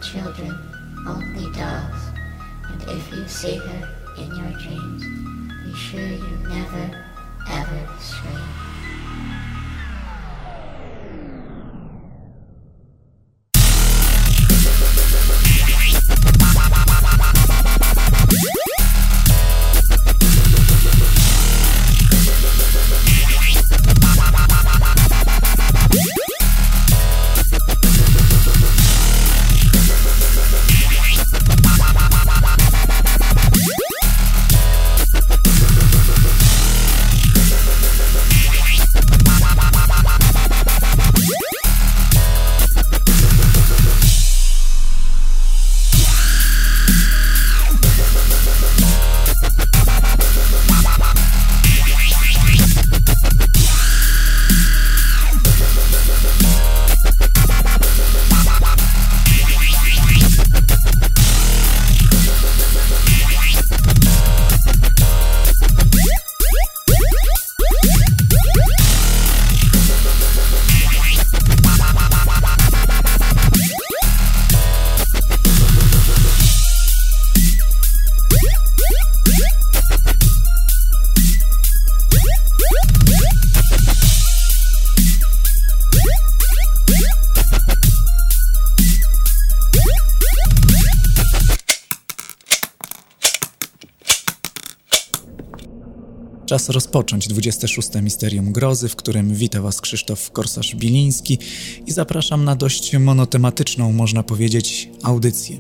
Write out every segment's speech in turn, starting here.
children, only dogs, and if you see her in your dreams, be sure you never, ever scream. Czas rozpocząć 26. Misterium Grozy, w którym wita Was Krzysztof Korsarz-Biliński i zapraszam na dość monotematyczną, można powiedzieć, audycję.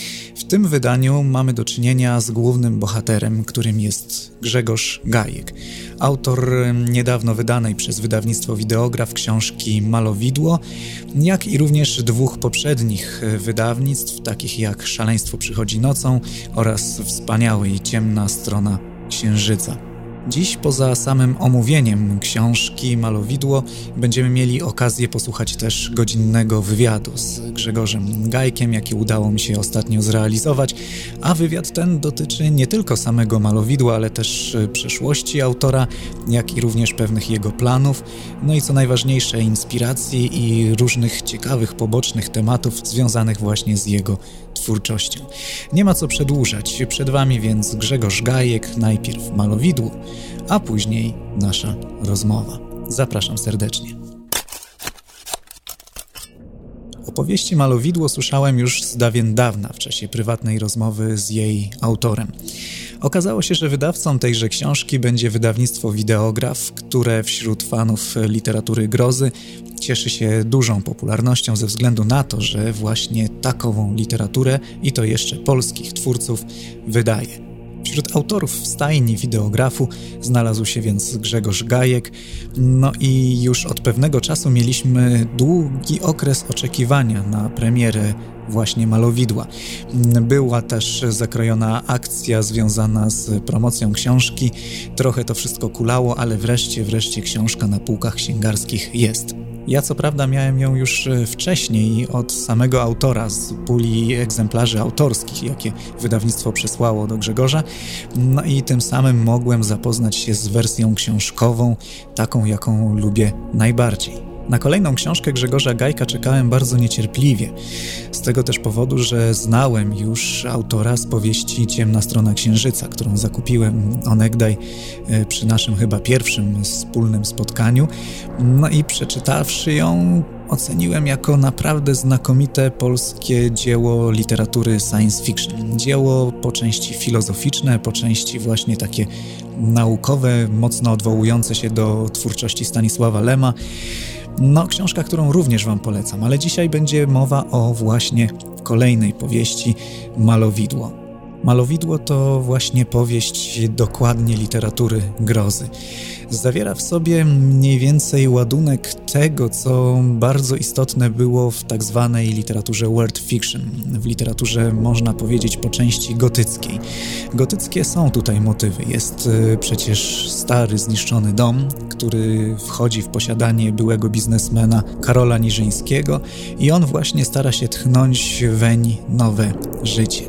W tym wydaniu mamy do czynienia z głównym bohaterem, którym jest Grzegorz Gajek, autor niedawno wydanej przez wydawnictwo Wideograf książki Malowidło, jak i również dwóch poprzednich wydawnictw, takich jak Szaleństwo przychodzi nocą oraz Wspaniały i ciemna strona księżyca. Dziś poza samym omówieniem książki Malowidło będziemy mieli okazję posłuchać też godzinnego wywiadu z Grzegorzem Gajkiem, jaki udało mi się ostatnio zrealizować, a wywiad ten dotyczy nie tylko samego Malowidła, ale też przeszłości autora, jak i również pewnych jego planów, no i co najważniejsze inspiracji i różnych ciekawych pobocznych tematów związanych właśnie z jego twórczością. Nie ma co przedłużać, przed Wami więc Grzegorz Gajek, najpierw Malowidło, a później nasza rozmowa. Zapraszam serdecznie. Opowieści Malowidło słyszałem już z dawien dawna w czasie prywatnej rozmowy z jej autorem. Okazało się, że wydawcą tejże książki będzie wydawnictwo Wideograf, które wśród fanów literatury grozy cieszy się dużą popularnością ze względu na to, że właśnie takową literaturę, i to jeszcze polskich twórców, wydaje. Wśród autorów w stajni Wideografu znalazł się więc Grzegorz Gajek, no i już od pewnego czasu mieliśmy długi okres oczekiwania na premierę właśnie Malowidła. Była też zakrojona akcja związana z promocją książki, trochę to wszystko kulało, ale wreszcie książka na półkach księgarskich jest. Ja co prawda miałem ją już wcześniej od samego autora z puli egzemplarzy autorskich, jakie wydawnictwo przesłało do Grzegorza, no i tym samym mogłem zapoznać się z wersją książkową, taką jaką lubię najbardziej. Na kolejną książkę Grzegorza Gajka czekałem bardzo niecierpliwie, z tego też powodu, że znałem już autora z powieści Ciemna strona księżyca, którą zakupiłem onegdaj przy naszym chyba pierwszym wspólnym spotkaniu, no i przeczytawszy ją oceniłem jako naprawdę znakomite polskie dzieło literatury science fiction. Dzieło po części filozoficzne, po części właśnie takie naukowe, mocno odwołujące się do twórczości Stanisława Lema. No, książka, którą również Wam polecam, ale dzisiaj będzie mowa o właśnie kolejnej powieści Malowidło. Malowidło to właśnie powieść dokładnie literatury grozy. Zawiera w sobie mniej więcej ładunek tego, co bardzo istotne było w tak zwanej literaturze world fiction, w literaturze można powiedzieć po części gotyckiej. Gotyckie są tutaj motywy. Jest przecież stary, zniszczony dom, który wchodzi w posiadanie byłego biznesmena Karola Niżyńskiego i on właśnie stara się tchnąć weń nowe życie.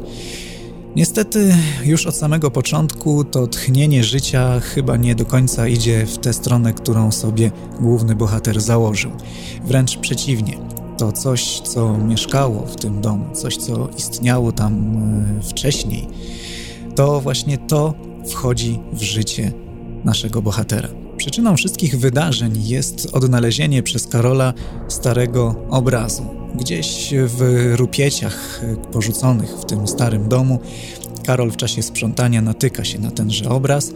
Niestety już od samego początku to tchnienie życia chyba nie do końca idzie w tę stronę, którą sobie główny bohater założył. Wręcz przeciwnie. to coś, co mieszkało w tym domu, coś, co istniało tam wcześniej, to właśnie to wchodzi w życie naszego bohatera. Przyczyną wszystkich wydarzeń jest odnalezienie przez Karola starego obrazu. Gdzieś w rupieciach porzuconych w tym starym domu Karol w czasie sprzątania natyka się na tenże obraz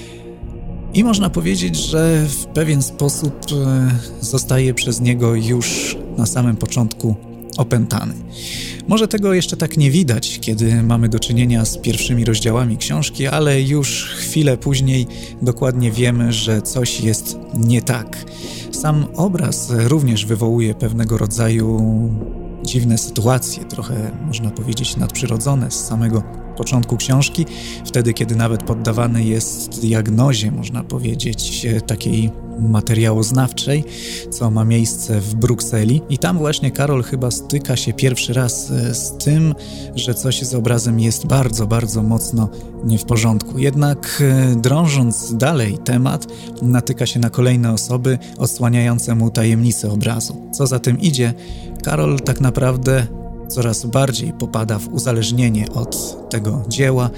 i można powiedzieć, że w pewien sposób zostaje przez niego już na samym początku opętany. Może tego jeszcze tak nie widać, kiedy mamy do czynienia z pierwszymi rozdziałami książki, ale już chwilę później dokładnie wiemy, że coś jest nie tak. Sam obraz również wywołuje pewnego rodzaju dziwne sytuacje, trochę można powiedzieć nadprzyrodzone z samego początku książki, wtedy kiedy nawet poddawany jest diagnozie, można powiedzieć, takiej materiałoznawczej, co ma miejsce w Brukseli i tam właśnie Karol chyba styka się pierwszy raz z tym, że coś z obrazem jest bardzo, bardzo mocno nie w porządku. Jednak drążąc dalej temat, natyka się na kolejne osoby odsłaniające mu tajemnicę obrazu. Co za tym idzie, Karol tak naprawdę coraz bardziej popada w uzależnienie od tego dzieła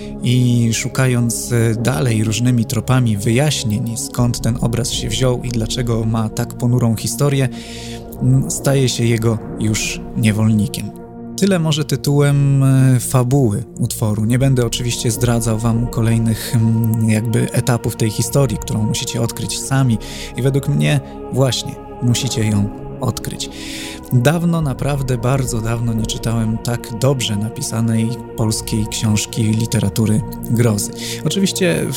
i szukając dalej różnymi tropami wyjaśnień, skąd ten obraz się wziął i dlaczego ma tak ponurą historię, staje się jego już niewolnikiem. Tyle może tytułem fabuły utworu. Nie będę oczywiście zdradzał wam kolejnych jakby etapów tej historii, którą musicie odkryć sami i według mnie właśnie musicie ją odkryć. Dawno, naprawdę bardzo dawno nie czytałem tak dobrze napisanej polskiej książki literatury grozy. Oczywiście,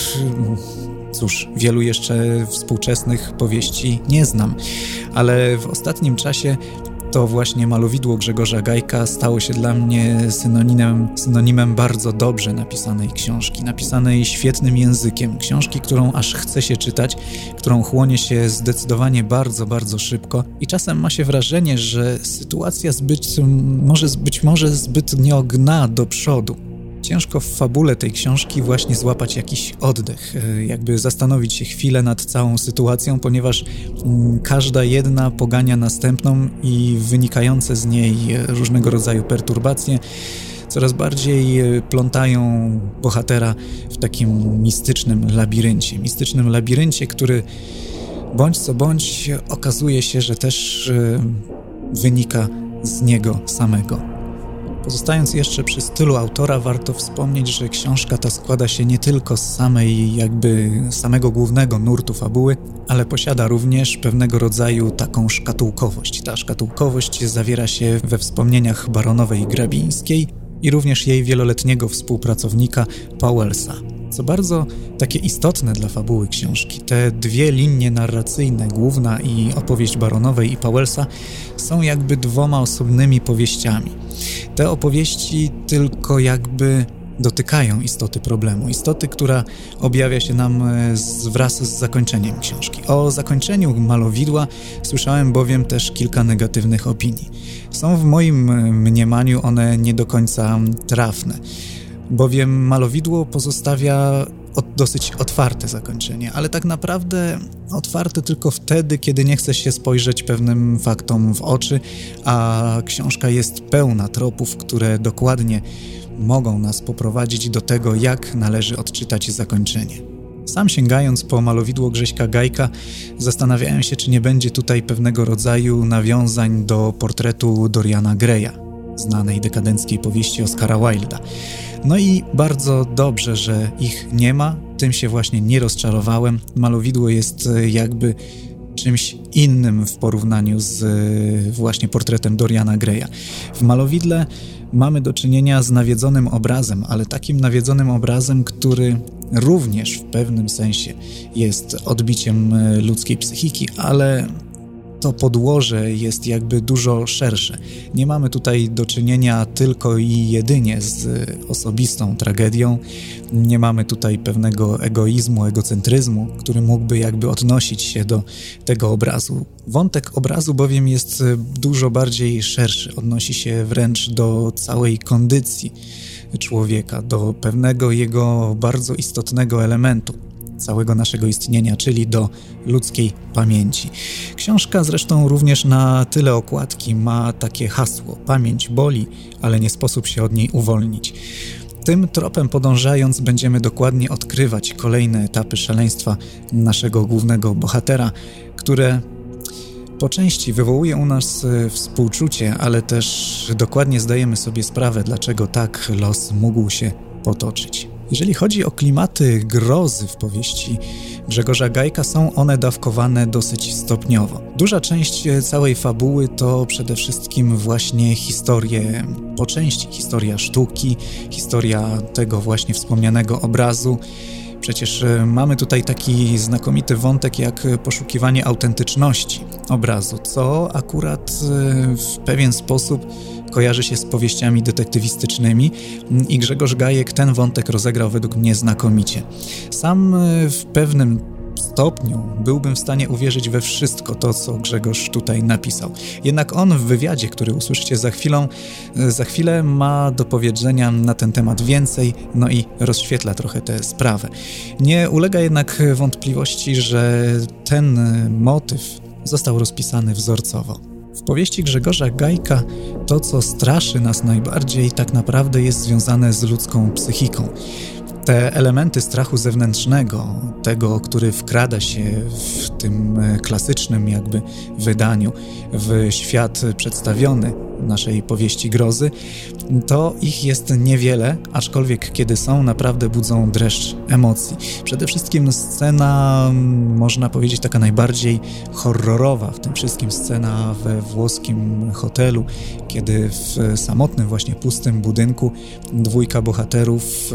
cóż, wielu jeszcze współczesnych powieści nie znam, ale w ostatnim czasie to właśnie Malowidło Grzegorza Gajka stało się dla mnie synonimem bardzo dobrze napisanej książki, napisanej świetnym językiem, książki, którą aż chce się czytać, którą chłonie się zdecydowanie bardzo, bardzo szybko i czasem ma się wrażenie, że sytuacja być może zbytnio gna do przodu. Ciężko w fabule tej książki właśnie złapać jakiś oddech, jakby zastanowić się chwilę nad całą sytuacją, ponieważ każda jedna pogania następną i wynikające z niej różnego rodzaju perturbacje coraz bardziej plątają bohatera w takim mistycznym labiryncie, który bądź co bądź okazuje się, że też wynika z niego samego. Pozostając jeszcze przy stylu autora, warto wspomnieć, że książka ta składa się nie tylko z samego głównego nurtu fabuły, ale posiada również pewnego rodzaju taką szkatułkowość. Ta szkatułkowość zawiera się we wspomnieniach baronowej Grabińskiej i również jej wieloletniego współpracownika Powellsa. Co bardzo takie istotne dla fabuły książki, te dwie linie narracyjne, główna i opowieść baronowej i Powellsa, są jakby dwoma osobnymi powieściami. Te opowieści tylko jakby dotykają istoty problemu, istoty, która objawia się nam wraz z zakończeniem książki. O zakończeniu Malowidła słyszałem bowiem też kilka negatywnych opinii. Są w moim mniemaniu one nie do końca trafne, bowiem Malowidło pozostawia dosyć otwarte zakończenie, ale tak naprawdę otwarte tylko wtedy, kiedy nie chce się spojrzeć pewnym faktom w oczy, a książka jest pełna tropów, które dokładnie mogą nas poprowadzić do tego, jak należy odczytać zakończenie. Sam sięgając po Malowidło Grześka Gajka, zastanawiałem się, czy nie będzie tutaj pewnego rodzaju nawiązań do portretu Doriana Greya, znanej dekadenckiej powieści Oscara Wilda. No i bardzo dobrze, że ich nie ma, tym się właśnie nie rozczarowałem. Malowidło jest jakby czymś innym w porównaniu z właśnie portretem Doriana Greya. W Malowidle mamy do czynienia z nawiedzonym obrazem, ale takim nawiedzonym obrazem, który również w pewnym sensie jest odbiciem ludzkiej psychiki, ale to podłoże jest jakby dużo szersze. Nie mamy tutaj do czynienia tylko i jedynie z osobistą tragedią. Nie mamy tutaj pewnego egoizmu, egocentryzmu, który mógłby jakby odnosić się do tego obrazu. Wątek obrazu bowiem jest dużo bardziej szerszy. Odnosi się wręcz do całej kondycji człowieka, do pewnego jego bardzo istotnego elementu. całego naszego istnienia, czyli do ludzkiej pamięci. Książka zresztą również na tyle okładki ma takie hasło: pamięć boli, ale nie sposób się od niej uwolnić. Tym tropem podążając będziemy dokładnie odkrywać kolejne etapy szaleństwa naszego głównego bohatera, które po części wywołuje u nas współczucie, ale też dokładnie zdajemy sobie sprawę, dlaczego tak los mógł się potoczyć. Jeżeli chodzi o klimaty grozy w powieści Grzegorza Gajka, są one dawkowane dosyć stopniowo. Duża część całej fabuły to przede wszystkim właśnie historie po części. Historia sztuki, historia tego właśnie wspomnianego obrazu. Przecież mamy tutaj taki znakomity wątek jak poszukiwanie autentyczności obrazu, co akurat w pewien sposób kojarzy się z powieściami detektywistycznymi i Grzegorz Gajek ten wątek rozegrał według mnie znakomicie. Sam w pewnym stopniu byłbym w stanie uwierzyć we wszystko to, co Grzegorz tutaj napisał. Jednak on w wywiadzie, który usłyszycie za chwilę, ma do powiedzenia na ten temat więcej, no i rozświetla trochę tę sprawę. Nie ulega jednak wątpliwości, że ten motyw został rozpisany wzorcowo. W powieści Grzegorza Gajka to, co straszy nas najbardziej, tak naprawdę jest związane z ludzką psychiką. Te elementy strachu zewnętrznego, tego, który wkrada się w tym klasycznym jakby wydaniu w świat przedstawiony naszej powieści grozy, to ich jest niewiele, aczkolwiek kiedy są, naprawdę budzą dreszcz emocji. Przede wszystkim scena, można powiedzieć, taka najbardziej horrorowa w tym wszystkim, scena we włoskim hotelu, kiedy w samotnym, właśnie pustym budynku dwójka bohaterów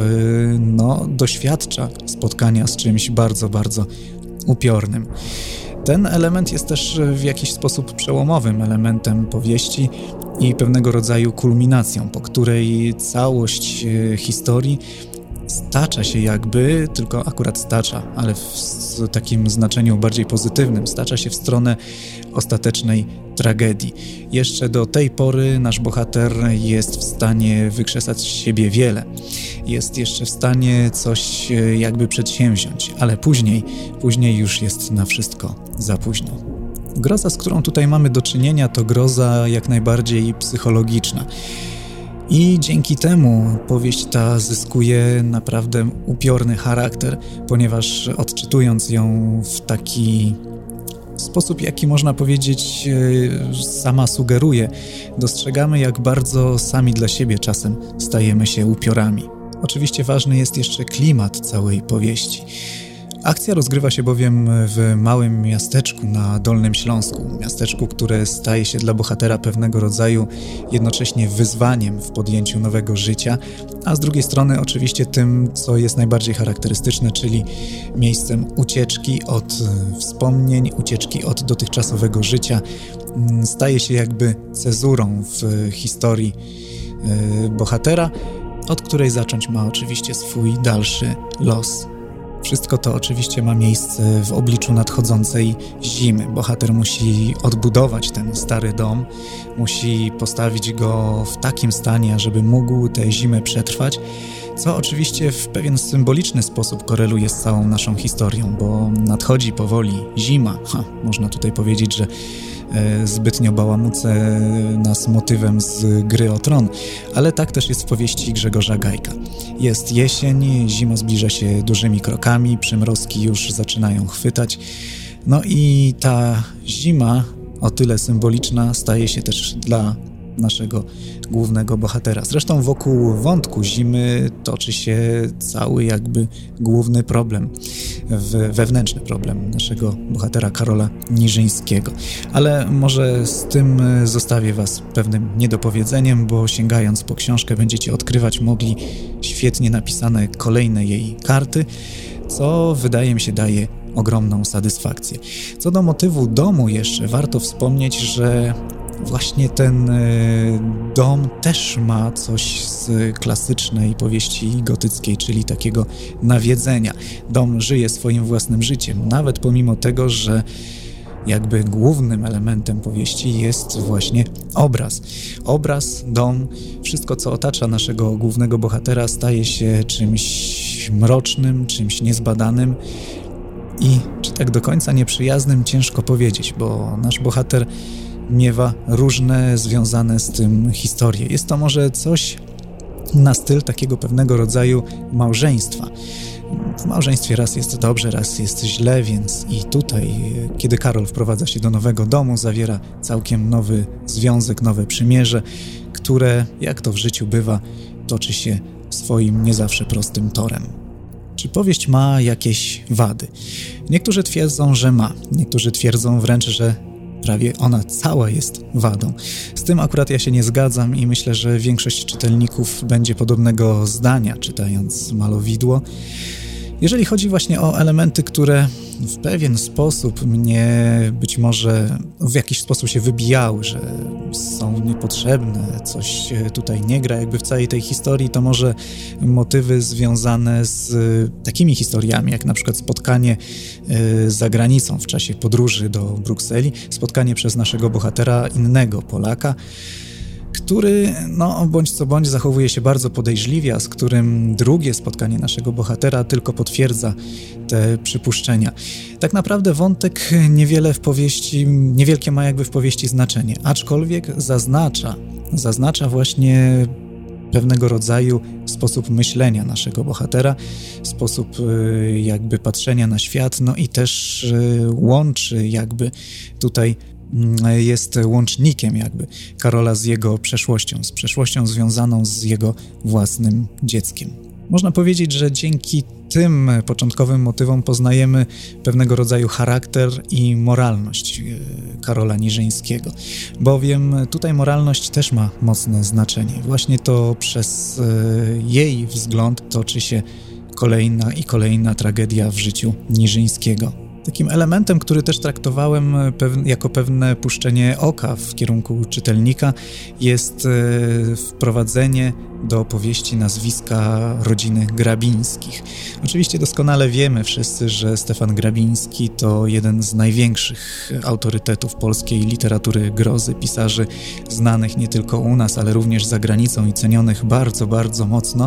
doświadcza spotkania z czymś bardzo, bardzo upiornym. Ten element jest też w jakiś sposób przełomowym elementem powieści i pewnego rodzaju kulminacją, po której całość historii stacza się jakby, tylko akurat stacza, ale w takim znaczeniu bardziej pozytywnym, stacza się w stronę ostatecznej tragedii. Jeszcze do tej pory nasz bohater jest w stanie wykrzesać z siebie wiele. Jest jeszcze w stanie coś jakby przedsięwziąć, ale później już jest na wszystko za późno. Groza, z którą tutaj mamy do czynienia, to groza jak najbardziej psychologiczna. I dzięki temu powieść ta zyskuje naprawdę upiorny charakter, ponieważ odczytując ją w taki sposób, jaki można powiedzieć sama sugeruje, dostrzegamy, jak bardzo sami dla siebie czasem stajemy się upiorami. Oczywiście ważny jest jeszcze klimat całej powieści. Akcja rozgrywa się bowiem w małym miasteczku na Dolnym Śląsku. Miasteczku, które staje się dla bohatera pewnego rodzaju jednocześnie wyzwaniem w podjęciu nowego życia, a z drugiej strony oczywiście tym, co jest najbardziej charakterystyczne, czyli miejscem ucieczki od wspomnień, ucieczki od dotychczasowego życia. Staje się jakby cezurą w historii bohatera, od której zacząć ma oczywiście swój dalszy los. Wszystko to oczywiście ma miejsce w obliczu nadchodzącej zimy. Bohater musi odbudować ten stary dom, musi postawić go w takim stanie, żeby mógł tę zimę przetrwać, co oczywiście w pewien symboliczny sposób koreluje z całą naszą historią, bo nadchodzi powoli zima. Można tutaj powiedzieć, że zbytnio bałamucę nas motywem z Gry o Tron, ale tak też jest w powieści Grzegorza Gajka. Jest jesień, zima zbliża się dużymi krokami, przymrozki już zaczynają chwytać, no i ta zima, o tyle symboliczna, staje się też dla naszego głównego bohatera. Zresztą wokół wątku zimy toczy się cały jakby główny problem, wewnętrzny problem naszego bohatera Karola Niżyńskiego. Ale może z tym zostawię was pewnym niedopowiedzeniem, bo sięgając po książkę będziecie odkrywać mogli świetnie napisane kolejne jej karty, co wydaje mi się daje ogromną satysfakcję. Co do motywu domu jeszcze warto wspomnieć, że właśnie ten dom też ma coś z klasycznej powieści gotyckiej, czyli takiego nawiedzenia. Dom żyje swoim własnym życiem, nawet pomimo tego, że jakby głównym elementem powieści jest właśnie obraz. Obraz, dom, wszystko co otacza naszego głównego bohatera staje się czymś mrocznym, czymś niezbadanym i czy tak do końca nieprzyjaznym ciężko powiedzieć, bo nasz bohater miewa różne związane z tym historie. Jest to może coś na styl takiego pewnego rodzaju małżeństwa. W małżeństwie raz jest dobrze, raz jest źle, więc i tutaj, kiedy Karol wprowadza się do nowego domu, zawiera całkiem nowy związek, nowe przymierze, które, jak to w życiu bywa, toczy się swoim nie zawsze prostym torem. Czy powieść ma jakieś wady? Niektórzy twierdzą, że ma. Niektórzy twierdzą wręcz, że prawie ona cała jest wadą. Z tym akurat ja się nie zgadzam i myślę, że większość czytelników będzie podobnego zdania, czytając Malowidło. Jeżeli chodzi właśnie o elementy, które w pewien sposób mnie być może w jakiś sposób się wybijały, że są niepotrzebne, coś tutaj nie gra jakby w całej tej historii, to może motywy związane z takimi historiami, jak na przykład spotkanie za granicą w czasie podróży do Brukseli, spotkanie przez naszego bohatera innego Polaka, który, bądź co bądź, zachowuje się bardzo podejrzliwie, a z którym drugie spotkanie naszego bohatera tylko potwierdza te przypuszczenia. Tak naprawdę wątek niewielkie ma jakby w powieści znaczenie, aczkolwiek zaznacza właśnie pewnego rodzaju sposób myślenia naszego bohatera, sposób jakby patrzenia na świat, i też łączy jakby tutaj jest łącznikiem jakby Karola z jego przeszłością, z przeszłością związaną z jego własnym dzieckiem. Można powiedzieć, że dzięki tym początkowym motywom poznajemy pewnego rodzaju charakter i moralność Karola Niżyńskiego, bowiem tutaj moralność też ma mocne znaczenie. Właśnie to przez jej wzgląd toczy się kolejna tragedia w życiu Niżyńskiego. Takim elementem, który też traktowałem jako pewne puszczenie oka w kierunku czytelnika, jest wprowadzenie do opowieści nazwiska rodziny Grabińskich. Oczywiście doskonale wiemy wszyscy, że Stefan Grabiński to jeden z największych autorytetów polskiej literatury grozy, pisarzy znanych nie tylko u nas, ale również za granicą i cenionych bardzo, bardzo mocno.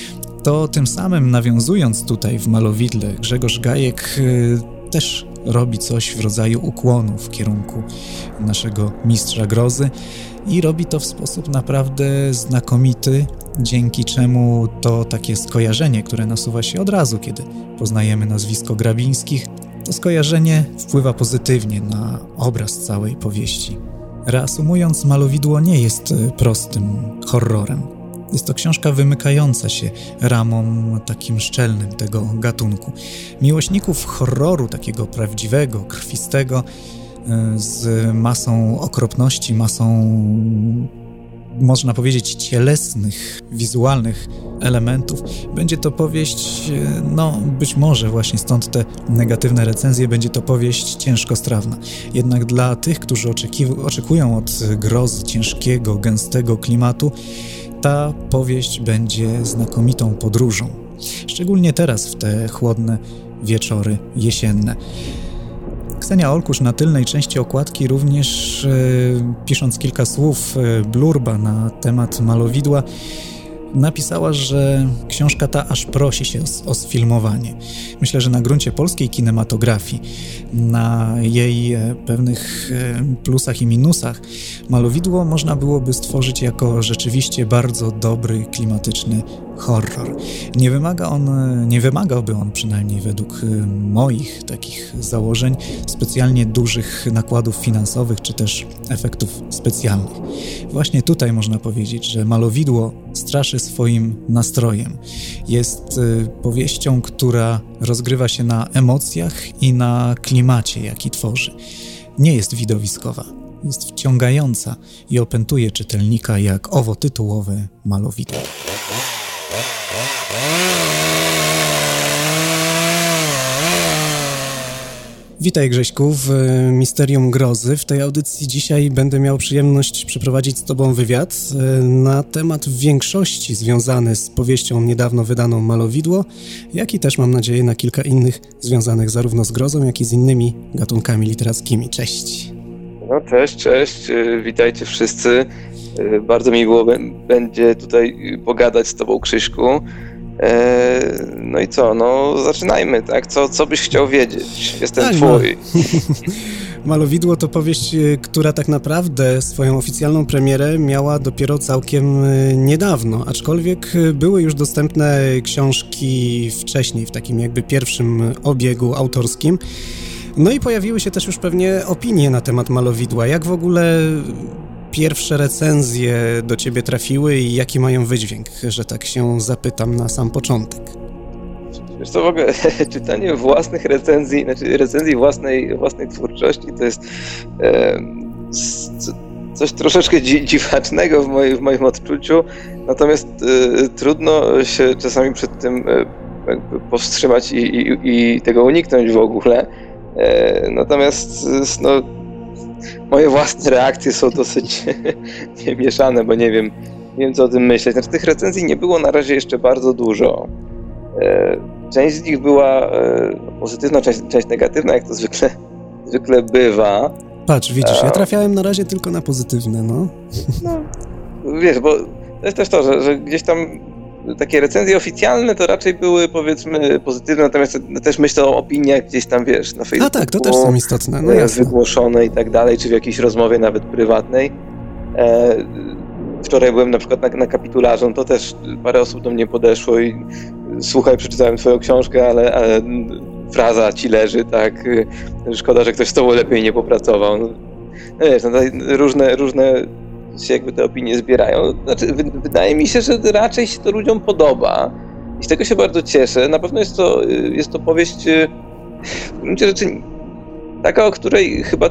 To tym samym nawiązując tutaj w Malowidle, Grzegorz Gajek też robi coś w rodzaju ukłonu w kierunku naszego mistrza grozy i robi to w sposób naprawdę znakomity, dzięki czemu to takie skojarzenie, które nasuwa się od razu, kiedy poznajemy nazwisko Grabińskich, to skojarzenie wpływa pozytywnie na obraz całej powieści. Reasumując, Malowidło nie jest prostym horrorem. Jest to książka wymykająca się ramom takim szczelnym tego gatunku. Miłośników horroru, takiego prawdziwego, krwistego, z masą okropności, masą, można powiedzieć, cielesnych, wizualnych elementów, będzie to powieść, być może właśnie stąd te negatywne recenzje, będzie to powieść ciężkostrawna. Jednak dla tych, którzy oczekują od grozy, ciężkiego, gęstego klimatu, ta powieść będzie znakomitą podróżą. Szczególnie teraz, w te chłodne wieczory jesienne. Ksenia Olkusz na tylnej części okładki również, pisząc kilka słów blurba na temat Malowidła, napisała, że książka ta aż prosi się o sfilmowanie. Myślę, że na gruncie polskiej kinematografii, na jej pewnych plusach i minusach, Malowidło można byłoby stworzyć jako rzeczywiście bardzo dobry, klimatyczny horror. Nie wymagałby on, przynajmniej według moich takich założeń, specjalnie dużych nakładów finansowych czy też efektów specjalnych. Właśnie tutaj można powiedzieć, że Malowidło straszy swoim nastrojem. Jest powieścią, która rozgrywa się na emocjach i na klimacie, jaki tworzy. Nie jest widowiskowa, jest wciągająca i opętuje czytelnika jak owo tytułowe Malowidło. Witaj Grześku w Misterium Grozy. W tej audycji dzisiaj będę miał przyjemność przeprowadzić z Tobą wywiad na temat w większości związany z powieścią niedawno wydaną Malowidło, jak i też mam nadzieję na kilka innych związanych zarówno z grozą, jak i z innymi gatunkami literackimi. Cześć. No cześć, witajcie wszyscy. Bardzo mi będzie tutaj pogadać z Tobą, Krzyśku. No i co, zaczynajmy, tak? Co byś chciał wiedzieć? Jestem tak, twój. Malowidło to powieść, która tak naprawdę swoją oficjalną premierę miała dopiero całkiem niedawno, aczkolwiek były już dostępne książki wcześniej, w takim jakby pierwszym obiegu autorskim. No i pojawiły się też już pewnie opinie na temat Malowidła. Jak w ogóle pierwsze recenzje do Ciebie trafiły i jaki mają wydźwięk, że tak się zapytam na sam początek? Wiesz co, w ogóle czytanie własnych recenzji, recenzji własnej twórczości to jest coś troszeczkę dziwacznego w moim odczuciu, natomiast trudno się czasami przed tym jakby powstrzymać i tego uniknąć w ogóle. Natomiast moje własne reakcje są dosyć mieszane, bo nie wiem co o tym myśleć. Tych recenzji nie było na razie jeszcze bardzo dużo. Część z nich była pozytywna, część negatywna, jak to zwykle bywa. Patrz, widzisz, ja trafiałem na razie tylko na pozytywne, Wiesz, bo to jest też to, że gdzieś tam takie recenzje oficjalne to raczej były, powiedzmy, pozytywne, natomiast też myślę o opiniach gdzieś tam, wiesz, na Facebooku. A tak, to też są istotne, jasne. Wygłoszone i tak dalej, czy w jakiejś rozmowie nawet prywatnej. Wczoraj byłem na przykład na kapitularzu, to też parę osób do mnie podeszło i słuchaj, przeczytałem twoją książkę, ale fraza ci leży, tak, szkoda, że ktoś z tobą lepiej nie popracował. Wiesz, różne się jakby te opinie zbierają. Wydaje mi się, że raczej się to ludziom podoba i z tego się bardzo cieszę. Na pewno jest to powieść w gruncie rzeczy taka, o której chyba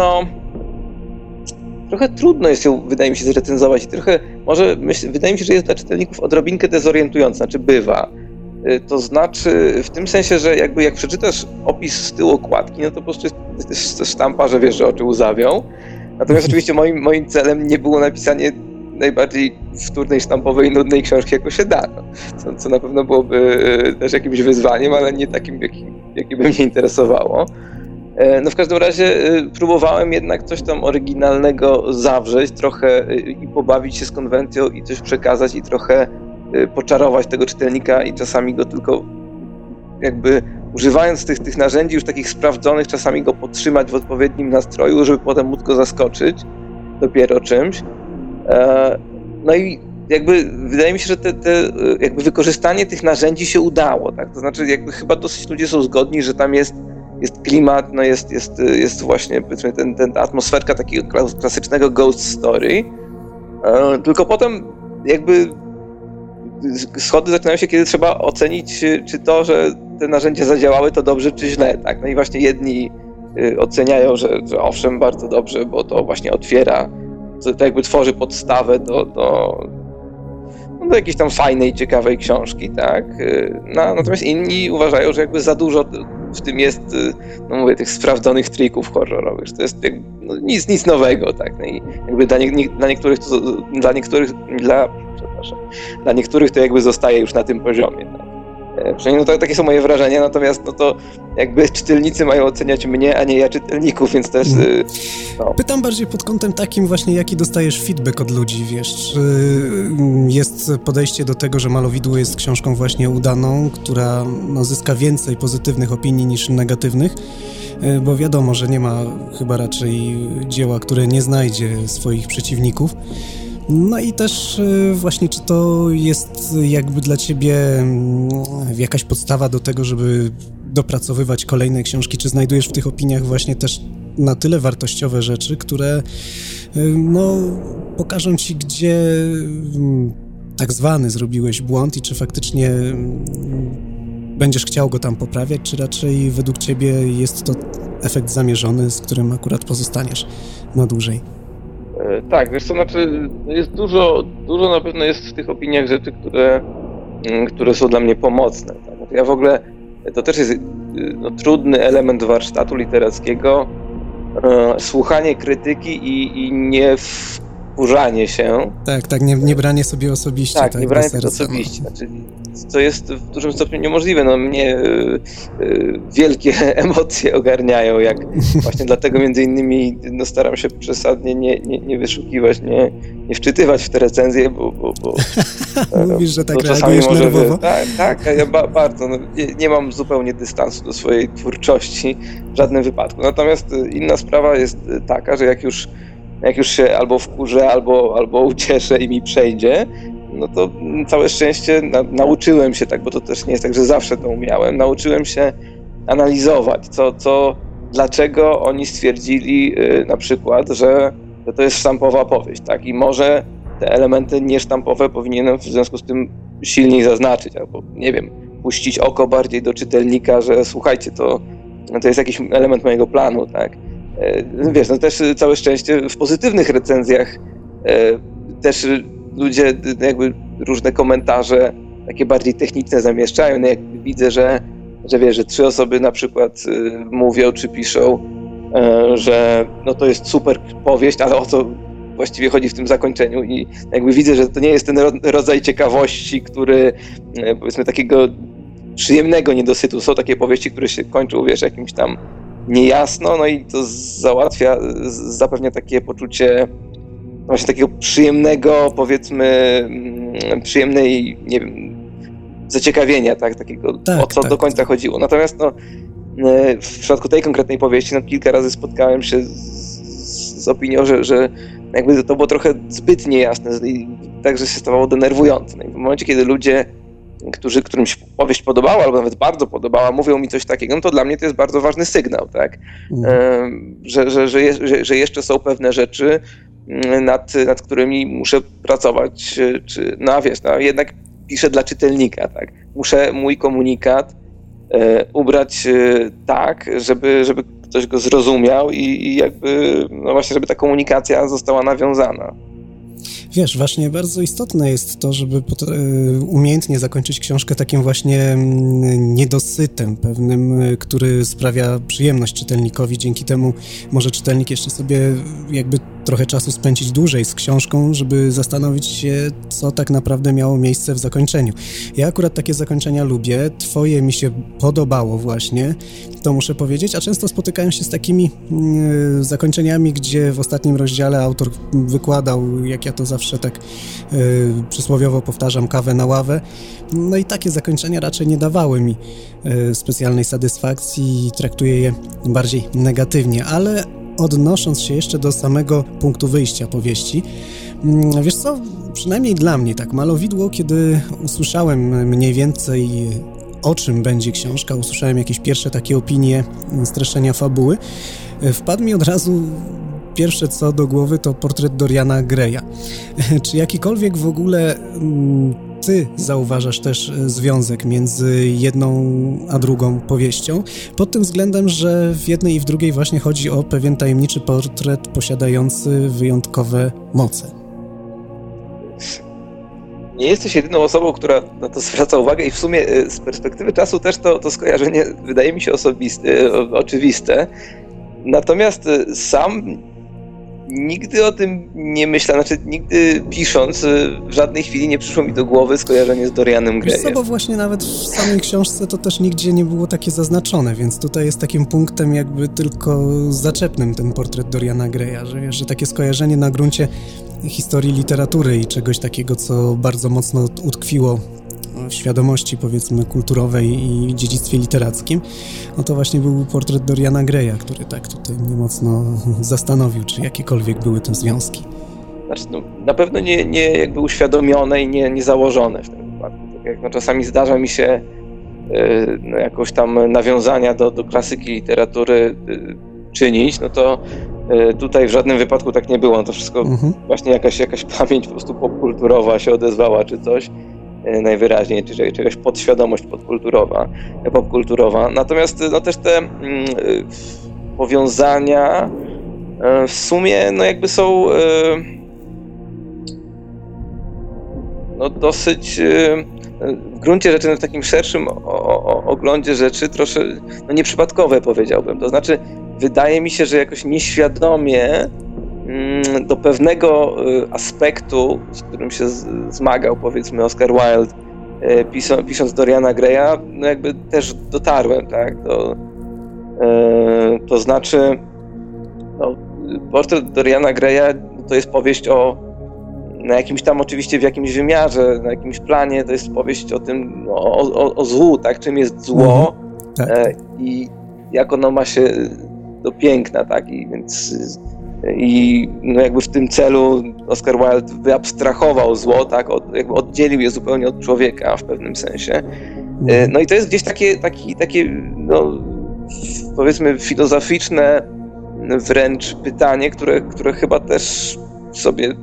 trochę trudno jest ją, wydaje mi się, zrecenzować i trochę wydaje mi się, że jest dla czytelników odrobinkę dezorientująca, znaczy bywa. To znaczy w tym sensie, że jakby jak przeczytasz opis z tyłu okładki, no to po prostu jest sztampa, że wiesz, że oczy łzawią. Natomiast oczywiście moim celem nie było napisanie najbardziej wtórnej, sztampowej, nudnej książki, jaką się da. Co na pewno byłoby też jakimś wyzwaniem, ale nie takim, jakie by mnie interesowało. W każdym razie próbowałem jednak coś tam oryginalnego zawrzeć, trochę i pobawić się z konwencją i coś przekazać i trochę poczarować tego czytelnika i czasami go tylko jakby używając tych narzędzi już takich sprawdzonych, czasami go podtrzymać w odpowiednim nastroju, żeby potem móc go zaskoczyć dopiero czymś. No i jakby wydaje mi się, że jakby wykorzystanie tych narzędzi się udało, tak? To znaczy jakby chyba dosyć ludzie są zgodni, że tam jest klimat, jest właśnie powiedzmy ten atmosferka takiego klasycznego ghost story. Tylko potem jakby schody zaczynają się, kiedy trzeba ocenić, czy to, że te narzędzia zadziałały, to dobrze, czy źle, tak? No i właśnie jedni oceniają, że owszem, bardzo dobrze, bo to właśnie otwiera, to jakby tworzy podstawę do jakiejś tam fajnej, ciekawej książki, tak? Natomiast inni uważają, że jakby za dużo w tym jest, tych sprawdzonych trików horrorowych, że to jest nic nowego, tak? No i jakby dla niektórych to jakby zostaje już na tym poziomie, tak? Przynajmniej takie są moje wrażenia, natomiast to jakby czytelnicy mają oceniać mnie, a nie ja czytelników, więc też... Pytam bardziej pod kątem takim właśnie, jaki dostajesz feedback od ludzi, wiesz, czy jest podejście do tego, że Malowidło jest książką właśnie udaną, która zyska więcej pozytywnych opinii niż negatywnych, bo wiadomo, że nie ma chyba raczej dzieła, które nie znajdzie swoich przeciwników. No i też właśnie, czy to jest jakby dla Ciebie jakaś podstawa do tego, żeby dopracowywać kolejne książki, czy znajdujesz w tych opiniach właśnie też na tyle wartościowe rzeczy, które pokażą Ci, gdzie tak zwany zrobiłeś błąd i czy faktycznie będziesz chciał go tam poprawiać, czy raczej według Ciebie jest to efekt zamierzony, z którym akurat pozostaniesz na dłużej? Tak, wiesz co, znaczy jest dużo na pewno jest w tych opiniach rzeczy, które są dla mnie pomocne. Tak? Ja w ogóle, to też jest trudny element warsztatu literackiego, słuchanie krytyki i nie wkurzanie się. Tak, nie branie sobie osobiście. Tak, nie branie sobie osobiście. Znaczy, co jest w dużym stopniu niemożliwe. No mnie wielkie emocje ogarniają, właśnie dlatego między innymi staram się przesadnie nie wyszukiwać, nie wczytywać w te recenzje, bo mówisz, że tak reagujesz nerwowo? Tak, ja bardzo. Nie mam zupełnie dystansu do swojej twórczości w żadnym wypadku. Natomiast inna sprawa jest taka, że jak już się albo wkurzę, albo ucieszę i mi przejdzie, no to całe szczęście nauczyłem się, tak, bo to też nie jest tak, że zawsze to umiałem, nauczyłem się analizować, dlaczego oni stwierdzili na przykład, że to jest sztampowa powieść, tak, i może te elementy niesztampowe powinienem w związku z tym silniej zaznaczyć, albo nie wiem, puścić oko bardziej do czytelnika, że słuchajcie, to jest jakiś element mojego planu, tak. Wiesz, no też całe szczęście w pozytywnych recenzjach też ludzie jakby różne komentarze takie bardziej techniczne zamieszczają. No jak widzę, że wiesz, że 3 osoby na przykład mówią czy piszą, że no to jest super powieść, ale o co właściwie chodzi w tym zakończeniu, i jakby widzę, że to nie jest ten rodzaj ciekawości, który powiedzmy takiego przyjemnego niedosytu. Są takie powieści, które się kończą, wiesz, jakimś tam niejasno, no i to zapewnia takie poczucie właśnie takiego przyjemnego, powiedzmy, przyjemnej, nie wiem, zaciekawienia, tak, takiego, o co do końca chodziło. Natomiast w przypadku tej konkretnej powieści kilka razy spotkałem się z opinią, że jakby to było trochę zbyt niejasne i także się stawało denerwujące. No i w momencie, kiedy ludzie, którym się powieść podobała, albo nawet bardzo podobała, mówią mi coś takiego, no to dla mnie to jest bardzo ważny sygnał, tak? Że jeszcze są pewne rzeczy, nad którymi muszę pracować, jednak piszę dla czytelnika, tak? Muszę mój komunikat ubrać tak, żeby ktoś go zrozumiał i jakby, no właśnie, żeby ta komunikacja została nawiązana. Wiesz, właśnie bardzo istotne jest to, żeby umiejętnie zakończyć książkę takim właśnie niedosytem pewnym, który sprawia przyjemność czytelnikowi. Dzięki temu może czytelnik jeszcze sobie jakby trochę czasu spędzić dłużej z książką, żeby zastanowić się, co tak naprawdę miało miejsce w zakończeniu. Ja akurat takie zakończenia lubię, twoje mi się podobało właśnie, to muszę powiedzieć, a często spotykałem się z takimi zakończeniami, gdzie w ostatnim rozdziale autor wykładał, jak ja to zawsze tak przysłowiowo powtarzam, kawę na ławę. No i takie zakończenia raczej nie dawały mi specjalnej satysfakcji i traktuję je bardziej negatywnie, ale odnosząc się jeszcze do samego punktu wyjścia powieści, wiesz co, przynajmniej dla mnie tak malowidło, kiedy usłyszałem mniej więcej o czym będzie książka, usłyszałem jakieś pierwsze takie opinie, streszczenia fabuły, wpadł mi od razu pierwsze co do głowy to portret Doriana Greya. Czy jakikolwiek w ogóle ty zauważasz też związek między jedną a drugą powieścią? Pod tym względem, że w jednej i w drugiej właśnie chodzi o pewien tajemniczy portret posiadający wyjątkowe moce. Nie jesteś jedyną osobą, która na to zwraca uwagę i w sumie z perspektywy czasu też to skojarzenie wydaje mi się oczywiste. Natomiast sam nigdy o tym nie myślałem, nigdy pisząc w żadnej chwili nie przyszło mi do głowy skojarzenie z Dorianem Greyem. Wiesz co, bo właśnie nawet w samej książce to też nigdzie nie było takie zaznaczone, więc tutaj jest takim punktem jakby tylko zaczepnym ten portret Doriana Greya, że wiesz, że takie skojarzenie na gruncie historii literatury i czegoś takiego, co bardzo mocno utkwiło w świadomości, powiedzmy, kulturowej i dziedzictwie literackim, no to właśnie był portret Doriana Greya, który tak tutaj mnie mocno zastanowił, czy jakiekolwiek były te związki. Znaczy, no, na pewno nie jakby uświadomione i nie założone w tym wypadku. Tak jak czasami zdarza mi się jakoś tam nawiązania do klasyki literatury czynić, no to tutaj w żadnym wypadku tak nie było. No to wszystko właśnie jakaś pamięć po prostu popkulturowa się odezwała, czy coś. Najwyraźniej, czy jakaś podświadomość popkulturowa. Natomiast no też te powiązania w sumie no jakby są dosyć w gruncie rzeczy w takim szerszym oglądzie rzeczy troszkę nieprzypadkowe, powiedziałbym. To znaczy wydaje mi się, że jakoś nieświadomie do pewnego aspektu, z którym się zmagał, powiedzmy, Oscar Wilde, pisząc Doriana Greya, jakby też dotarłem, tak? To znaczy, portret Doriana Greya to jest powieść na jakimś tam, oczywiście w jakimś wymiarze, na jakimś planie, to jest powieść o tym, o złu, tak? Czym jest zło i jak ono ma się do piękna, tak? I jakby w tym celu Oscar Wilde wyabstrahował zło, tak? Jakby oddzielił je zupełnie od człowieka w pewnym sensie. No i to jest gdzieś takie powiedzmy filozoficzne wręcz pytanie, które chyba też sobie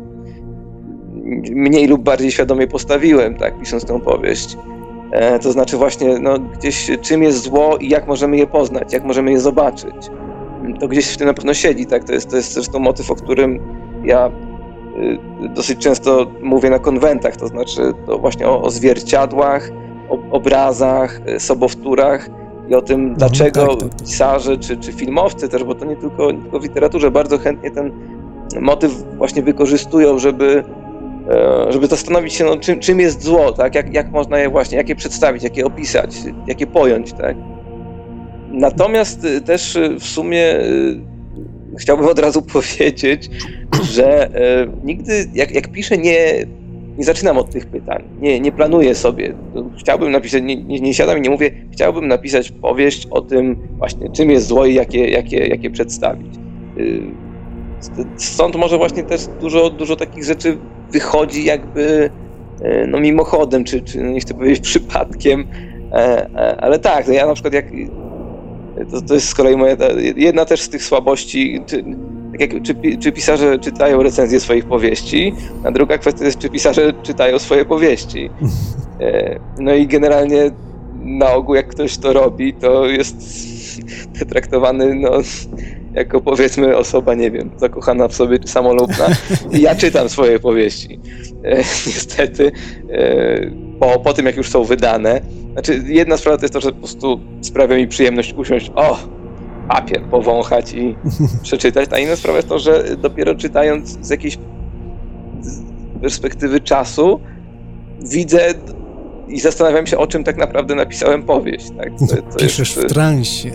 mniej lub bardziej świadomie postawiłem, tak, pisząc tę powieść. To znaczy właśnie gdzieś czym jest zło i jak możemy je poznać, jak możemy je zobaczyć. To gdzieś w tym na pewno siedzi, tak? To jest zresztą motyw, o którym ja dosyć często mówię na konwentach, to znaczy to właśnie o zwierciadłach, o obrazach, sobowtórach i o tym, dlaczego pisarze czy filmowcy też, bo to nie tylko w literaturze, bardzo chętnie ten motyw właśnie wykorzystują, żeby zastanowić się, czym jest zło, tak? Jak można jak je przedstawić, jak je opisać, jak je pojąć, tak? Natomiast też w sumie chciałbym od razu powiedzieć, że nigdy, jak piszę, nie zaczynam od tych pytań, nie planuję sobie. Chciałbym napisać, nie siadam i nie mówię, chciałbym napisać powieść o tym właśnie, czym jest zło i jak je przedstawić. Stąd może właśnie też dużo takich rzeczy wychodzi jakby mimochodem, czy nie chcę powiedzieć przypadkiem, ale tak, ja na przykład to jest z kolei moja jedna też z tych słabości, czy pisarze czytają recenzje swoich powieści, a druga kwestia jest, czy pisarze czytają swoje powieści. No i generalnie na ogół jak ktoś to robi, to jest traktowany jako, powiedzmy, osoba, nie wiem, zakochana w sobie czy samolubna. I ja czytam swoje powieści. Niestety, po tym jak już są wydane. Znaczy, jedna sprawa to jest to, że po prostu sprawia mi przyjemność usiąść, papier powąchać i przeczytać, a inna sprawa jest to, że dopiero czytając z jakiejś perspektywy czasu widzę i zastanawiam się, o czym tak naprawdę napisałem powieść. Tak? To piszesz w transie.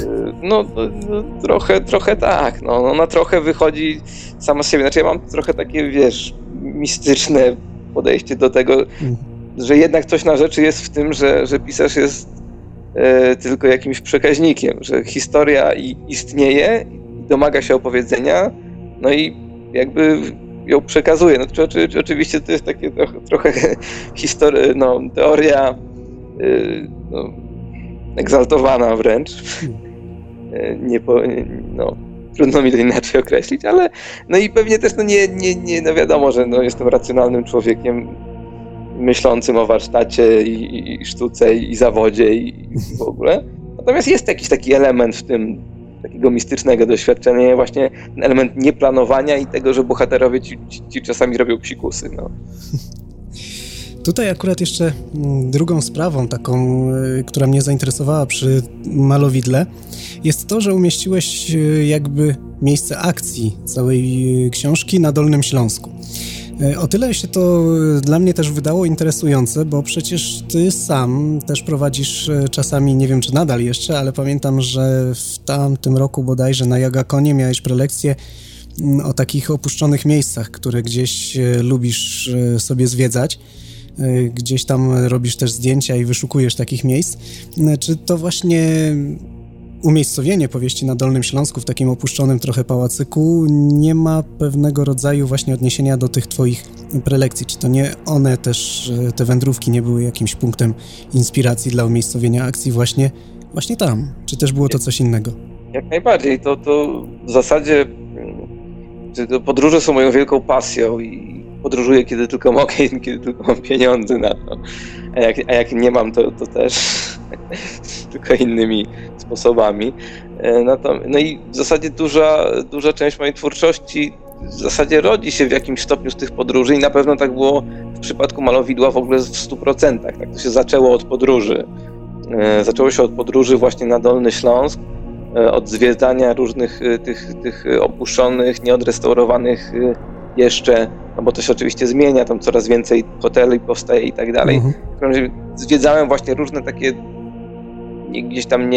Trochę tak. Ona trochę wychodzi sama z siebie. Znaczy ja mam trochę takie, mistyczne podejście do tego, że jednak coś na rzeczy jest w tym, że pisarz jest tylko jakimś przekaźnikiem, że historia istnieje, domaga się opowiedzenia, no i jakby ją przekazuje. Oczywiście to jest takie trochę teoria egzaltowana wręcz. Trudno mi to inaczej określić, ale i pewnie też nie wiadomo, że jestem racjonalnym człowiekiem myślącym o warsztacie i sztuce i zawodzie i w ogóle. Natomiast jest jakiś taki element w tym takiego mistycznego doświadczenia, właśnie ten element nieplanowania i tego, że bohaterowie ci czasami robią psikusy. Tutaj akurat jeszcze drugą sprawą taką, która mnie zainteresowała przy malowidle, jest to, że umieściłeś jakby miejsce akcji całej książki na Dolnym Śląsku. O tyle się to dla mnie też wydało interesujące, bo przecież ty sam też prowadzisz czasami, nie wiem czy nadal jeszcze, ale pamiętam, że w tamtym roku bodajże na Jagakonie miałeś prelekcję o takich opuszczonych miejscach, które gdzieś lubisz sobie zwiedzać. Gdzieś tam robisz też zdjęcia i wyszukujesz takich miejsc. Czy to właśnie umiejscowienie powieści na Dolnym Śląsku w takim opuszczonym trochę pałacyku nie ma pewnego rodzaju właśnie odniesienia do tych twoich prelekcji? Czy to nie one też, te wędrówki nie były jakimś punktem inspiracji dla umiejscowienia akcji właśnie tam? Czy też było to coś innego? Jak najbardziej. To w zasadzie podróże są moją wielką pasją i podróżuję kiedy tylko mogę i kiedy tylko mam pieniądze na to. A jak nie mam, to też tylko innymi sposobami. No i w zasadzie duża część mojej twórczości w zasadzie rodzi się w jakimś stopniu z tych podróży i na pewno tak było w przypadku Malowidła w ogóle w 100%. Tak, to się zaczęło od podróży. Zaczęło się od podróży właśnie na Dolny Śląsk, od zwiedzania różnych tych opuszczonych, nieodrestaurowanych jeszcze, no bo to się oczywiście zmienia, tam coraz więcej hoteli powstaje i tak dalej. Zwiedzałem właśnie różne takie gdzieś tam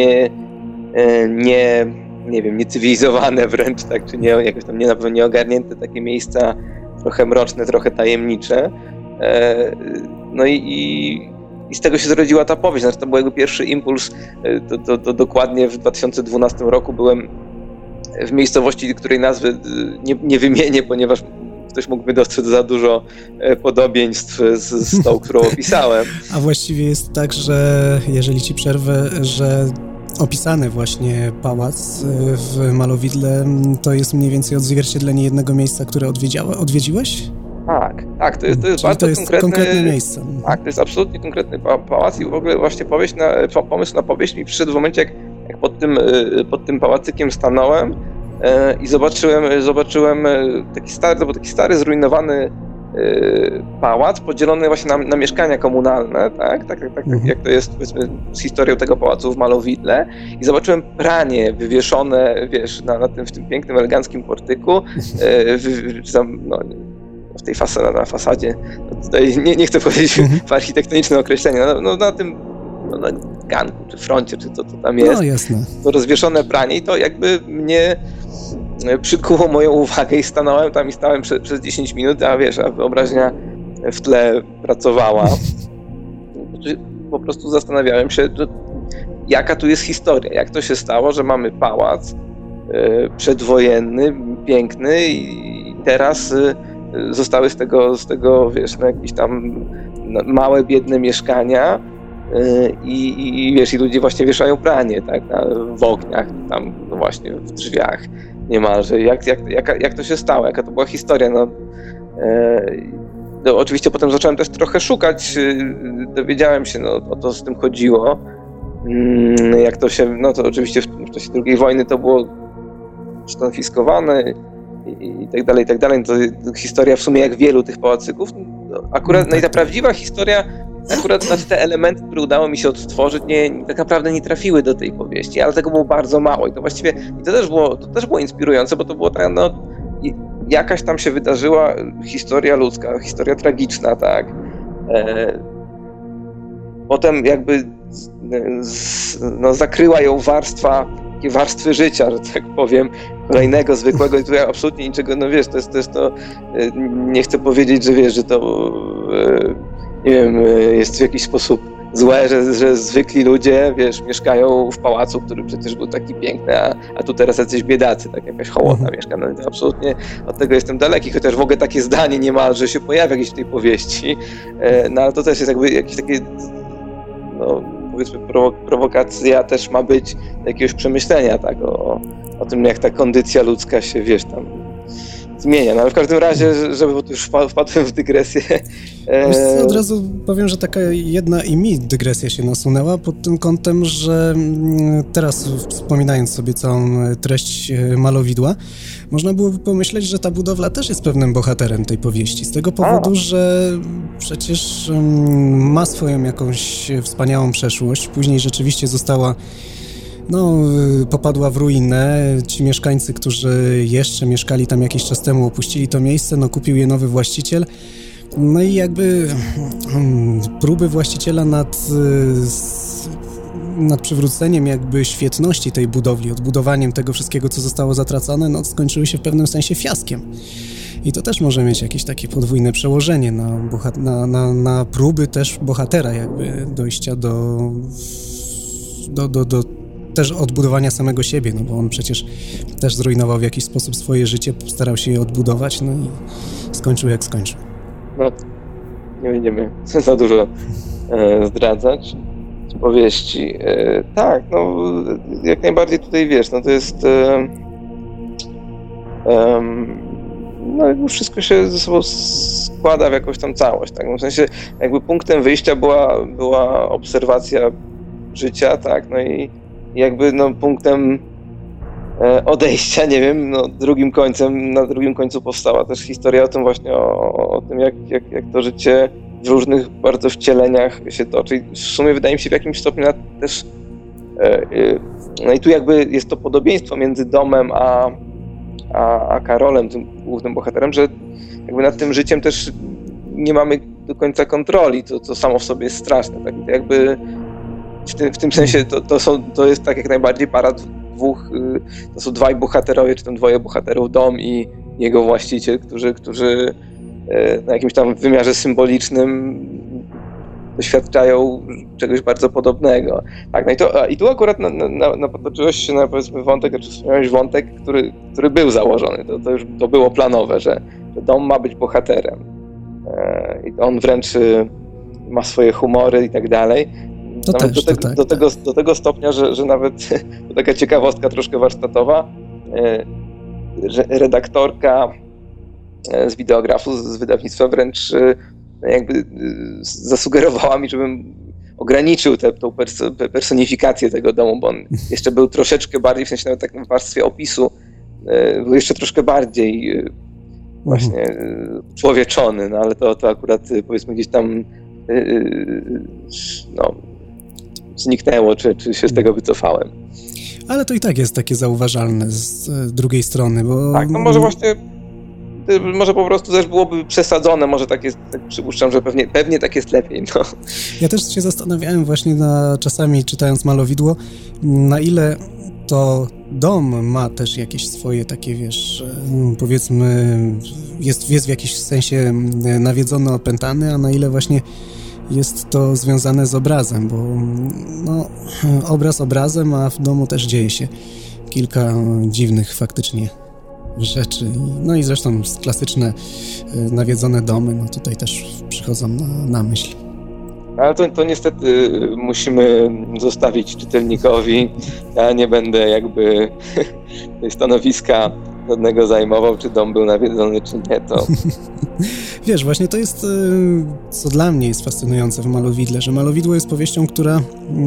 niecywilizowane wręcz, tak, czy nie, jakoś tam na pewno nieogarnięte takie miejsca, trochę mroczne, trochę tajemnicze. No i z tego się zrodziła ta powieść. Znaczy, to był jego pierwszy impuls. To dokładnie w 2012 roku byłem w miejscowości, której nazwy nie wymienię, ponieważ ktoś mógłby dostrzec za dużo podobieństw z tą, którą opisałem. A właściwie jest tak, że jeżeli ci przerwę, że opisany właśnie pałac w Malowidle to jest mniej więcej odzwierciedlenie jednego miejsca, które odwiedziłeś? Tak, to jest czyli bardzo to jest konkretne miejsce. Tak, to jest absolutnie konkretny pałac i w ogóle właśnie pomysł na powieść mi przyszedł w momencie, jak pod tym pałacykiem stanąłem i zobaczyłem taki stary, zrujnowany pałac podzielony właśnie na mieszkania komunalne, tak jak to jest, powiedzmy, z historią tego pałacu w Malowidle, i zobaczyłem pranie wywieszone, wiesz, w tym pięknym, eleganckim portyku, w tej na fasadzie, tutaj nie chcę powiedzieć w architektoniczne określenie, na tym na ganku, czy froncie, czy co to tam jest, no, jasne. To rozwieszone pranie i to jakby mnie przykuło moją uwagę i stanąłem przez 10 minut, a wyobraźnia w tle pracowała. Po prostu zastanawiałem się, jaka tu jest historia, jak to się stało, że mamy pałac przedwojenny, piękny i teraz zostały z tego jakieś tam małe, biedne mieszkania i ludzie właśnie wieszają pranie, tak, w oknach, tam właśnie w drzwiach niemalże. Jak to się stało, jaka to była historia? Oczywiście potem zacząłem też trochę szukać, dowiedziałem się, o to z tym chodziło. Jak to się, to oczywiście w czasie II wojny to było skonfiskowane i tak dalej. To historia w sumie jak wielu tych pałacyków. Akurat, i ta prawdziwa historia, akurat te elementy, które udało mi się odtworzyć, tak naprawdę nie trafiły do tej powieści, ale tego było bardzo mało i to właściwie, to też było inspirujące, bo to było tak, jakaś tam się wydarzyła historia ludzka, historia tragiczna, tak. Potem jakby zakryła ją warstwy życia, że tak powiem, kolejnego, zwykłego, i tutaj absolutnie niczego, to jest to, nie chcę powiedzieć, że to, nie wiem, jest w jakiś sposób złe, że zwykli ludzie, mieszkają w pałacu, który przecież był taki piękny, a tu teraz jacyś biedacy, tak jakaś hołotna mieszka. To absolutnie od tego jestem daleki, chociaż w ogóle takie zdanie niemalże się pojawia gdzieś w tej powieści, ale to też jest jakby jakieś takie, powiedzmy, prowokacja też ma być jakiegoś przemyślenia, tak, o tym, jak ta kondycja ludzka się, tam zmienia. Ale w każdym razie, żeby, bo tu już wpadłem w dygresję. Od razu powiem, że taka jedna i mi dygresja się nasunęła pod tym kątem, że teraz wspominając sobie całą treść Malowidła, można byłoby pomyśleć, że ta budowla też jest pewnym bohaterem tej powieści. Z tego powodu, że przecież ma swoją jakąś wspaniałą przeszłość. Później rzeczywiście została popadła w ruinę. Ci mieszkańcy, którzy jeszcze mieszkali tam jakiś czas temu, opuścili to miejsce, kupił je nowy właściciel. No i jakby próby właściciela nad przywróceniem jakby świetności tej budowli, odbudowaniem tego wszystkiego, co zostało zatracone, skończyły się w pewnym sensie fiaskiem. I to też może mieć jakieś takie podwójne przełożenie na próby też bohatera jakby dojścia do też odbudowania samego siebie, bo on przecież też zrujnował w jakiś sposób swoje życie, starał się je odbudować, i skończył jak skończył. Nie będziemy za dużo zdradzać z powieści. Tak, jak najbardziej tutaj to jest wszystko się ze sobą składa w jakąś tam całość, tak? W sensie jakby punktem wyjścia była obserwacja życia, tak? I jakby punktem odejścia, nie wiem, no na drugim końcu powstała też historia o tym właśnie, o tym jak to życie w różnych bardzo wcieleniach się toczy. I w sumie wydaje mi się w jakimś stopniu też no i tu jakby jest to podobieństwo między Domem a Karolem, tym głównym bohaterem, że jakby nad tym życiem też nie mamy do końca kontroli, co samo w sobie jest straszne. Tak? To jakby w tym sensie to jest tak jak najbardziej para dwóch, to są dwaj bohaterowie, czy tam dwoje bohaterów, Dom i jego właściciel, którzy na jakimś tam wymiarze symbolicznym doświadczają czegoś bardzo podobnego. Tak, no i tu akurat potoczyłeś się na powiedzmy wątek, czy wspomniałeś wątek, który był założony. To już to było planowe, że Dom ma być bohaterem. I on wręcz ma swoje humory i tak dalej. Do tego stopnia, że nawet to taka ciekawostka troszkę warsztatowa, że redaktorka z Wideografu, z wydawnictwa wręcz jakby zasugerowała mi, żebym ograniczył tą personifikację tego domu, bo on jeszcze był troszeczkę bardziej, w sensie nawet tak w warstwie opisu, był jeszcze troszkę bardziej właśnie człowieczony, no ale to akurat powiedzmy gdzieś tam zniknęło, czy się z tego wycofałem. Ale to i tak jest takie zauważalne z drugiej strony, bo... Tak, no może właśnie, może po prostu też byłoby przesadzone, może tak jest, tak przypuszczam, że pewnie tak jest lepiej, no. Ja też się zastanawiałem właśnie czasami czytając Malowidło, na ile to Dom ma też jakieś swoje takie, wiesz, powiedzmy, jest w jakimś sensie nawiedzony, opętany, a na ile właśnie jest to związane z obrazem, bo no, obraz obrazem, a w domu też dzieje się kilka dziwnych faktycznie rzeczy. No i zresztą klasyczne nawiedzone domy, no tutaj też przychodzą na myśl. Ale to niestety musimy zostawić czytelnikowi. Ja nie będę jakby tej stanowiska żadnego zajmował, czy dom był nawiedzony, czy nie, to... Wiesz, właśnie to jest, co dla mnie jest fascynujące w Malowidle, że Malowidło jest powieścią, która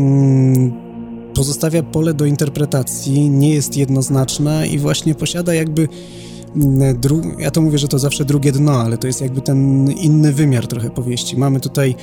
pozostawia pole do interpretacji, nie jest jednoznaczna i właśnie posiada jakby ja to mówię, że to zawsze drugie dno, ale to jest jakby ten inny wymiar trochę powieści. Mamy tutaj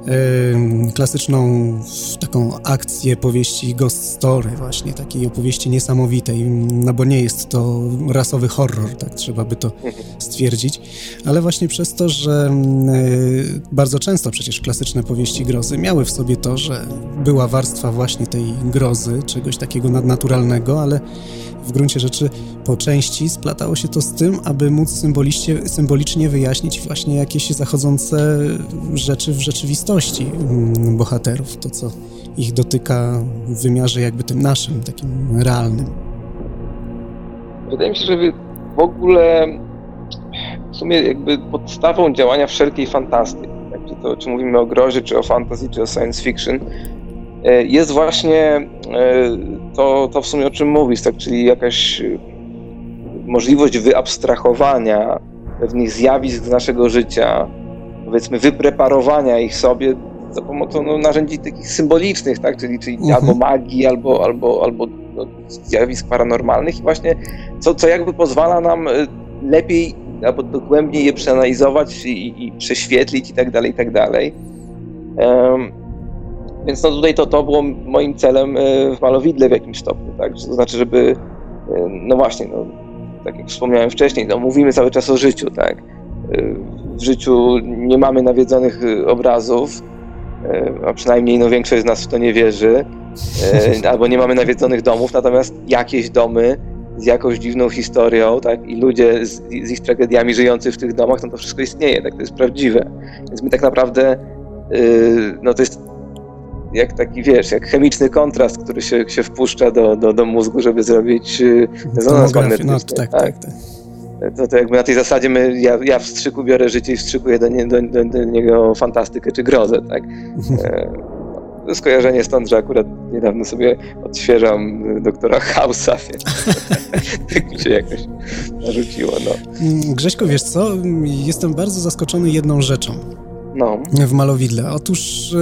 klasyczną taką akcję powieści ghost story właśnie, takiej opowieści niesamowitej, no bo nie jest to rasowy horror, tak trzeba by to stwierdzić, ale właśnie przez to, że bardzo często przecież klasyczne powieści grozy miały w sobie to, że była warstwa właśnie tej grozy, czegoś takiego nadnaturalnego, ale w gruncie rzeczy po części splatało się to z tym, aby móc symbolicznie wyjaśnić właśnie jakieś zachodzące rzeczy w rzeczywistości bohaterów, to co ich dotyka w wymiarze jakby tym naszym, takim realnym. Wydaje mi się, że w ogóle w sumie jakby podstawą działania wszelkiej fantastyki, tak, czy mówimy o grozie, czy o fantasy, czy o science fiction, jest właśnie to w sumie o czym mówisz, tak, czyli jakaś możliwość wyabstrahowania pewnych zjawisk z naszego życia, powiedzmy wypreparowania ich sobie za pomocą narzędzi takich symbolicznych, tak, czyli albo magii, albo zjawisk paranormalnych i właśnie co jakby pozwala nam lepiej albo dogłębniej je przeanalizować i prześwietlić i tak dalej. Więc no tutaj to było moim celem w Malowidle w jakimś stopniu, tak? To znaczy, żeby, no właśnie, no, tak jak wspomniałem wcześniej, no, mówimy cały czas o życiu, tak? W życiu nie mamy nawiedzonych obrazów, a przynajmniej no, większość z nas w to nie wierzy, albo nie mamy nawiedzonych domów, natomiast jakieś domy z jakąś dziwną historią, tak? I ludzie z ich tragediami żyjący w tych domach, no to wszystko istnieje, tak? To jest prawdziwe. Więc my tak naprawdę, no to jest jak taki, wiesz, jak chemiczny kontrast, który się wpuszcza do mózgu, żeby zrobić rezonans magnetyczny. No, tak. To jakby na tej zasadzie ja w strzyku biorę życie i wstrzykuję do niego fantastykę czy grozę, tak? To skojarzenie stąd, że akurat niedawno sobie odświeżam doktora House'a, więc tak mi się jakoś narzuciło, no. Grześko, wiesz co? Jestem bardzo zaskoczony jedną rzeczą w Malowidle. Otóż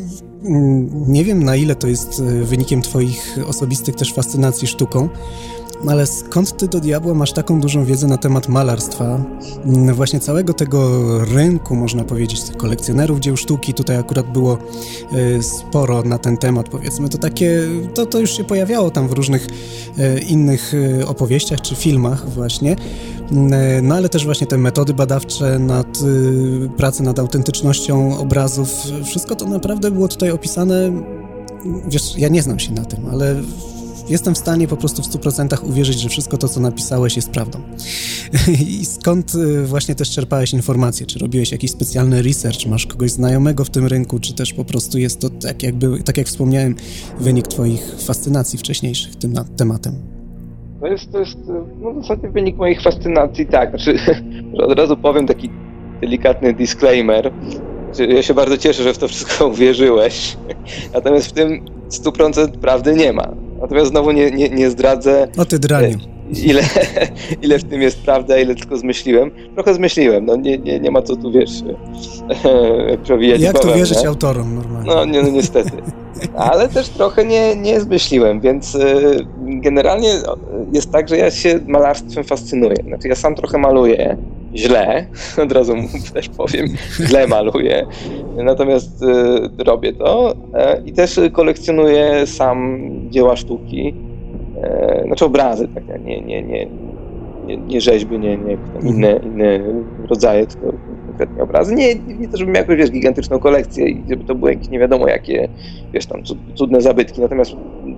nie wiem, na ile to jest wynikiem twoich osobistych też fascynacji sztuką, Ale skąd ty do diabła masz taką dużą wiedzę na temat malarstwa? Właśnie całego tego rynku, można powiedzieć, tych kolekcjonerów dzieł sztuki, tutaj akurat było sporo na ten temat, powiedzmy. To takie, to już się pojawiało tam w różnych innych opowieściach czy filmach właśnie. No ale też właśnie te metody badawcze pracy nad autentycznością obrazów, wszystko to naprawdę było tutaj opisane. Wiesz, ja nie znam się na tym, ale jestem w stanie po prostu w 100% uwierzyć, że wszystko to, co napisałeś, jest prawdą. I skąd właśnie też czerpałeś informacje? Czy robiłeś jakiś specjalny research? Masz kogoś znajomego w tym rynku? Czy też po prostu jest to, tak jak wspomniałem, wynik twoich fascynacji wcześniejszych tym tematem? To jest w zasadzie wynik moich fascynacji, tak. Znaczy, że od razu powiem taki delikatny disclaimer. Ja się bardzo cieszę, że w to wszystko uwierzyłeś. Natomiast w tym 100% prawdy nie ma. Natomiast znowu nie zdradzę, o ty draniu, ile w tym jest prawda, ile tylko zmyśliłem. Trochę zmyśliłem, no nie ma co tu, wiesz, przewijać. Jak to wierzyć autorom normalnie? No niestety. Ale też trochę nie zmyśliłem, więc generalnie jest tak, że ja się malarstwem fascynuję. Znaczy ja sam trochę maluję źle, od razu też powiem, źle maluję, natomiast robię to i też kolekcjonuję sam dzieła sztuki, znaczy obrazy, tak, nie rzeźby, nie inne rodzaje, tylko konkretnie obrazy. Nie to, żebym miał jakąś, wiesz, gigantyczną kolekcję i żeby to były jakieś nie wiadomo jakie, wiesz, tam cudne zabytki, natomiast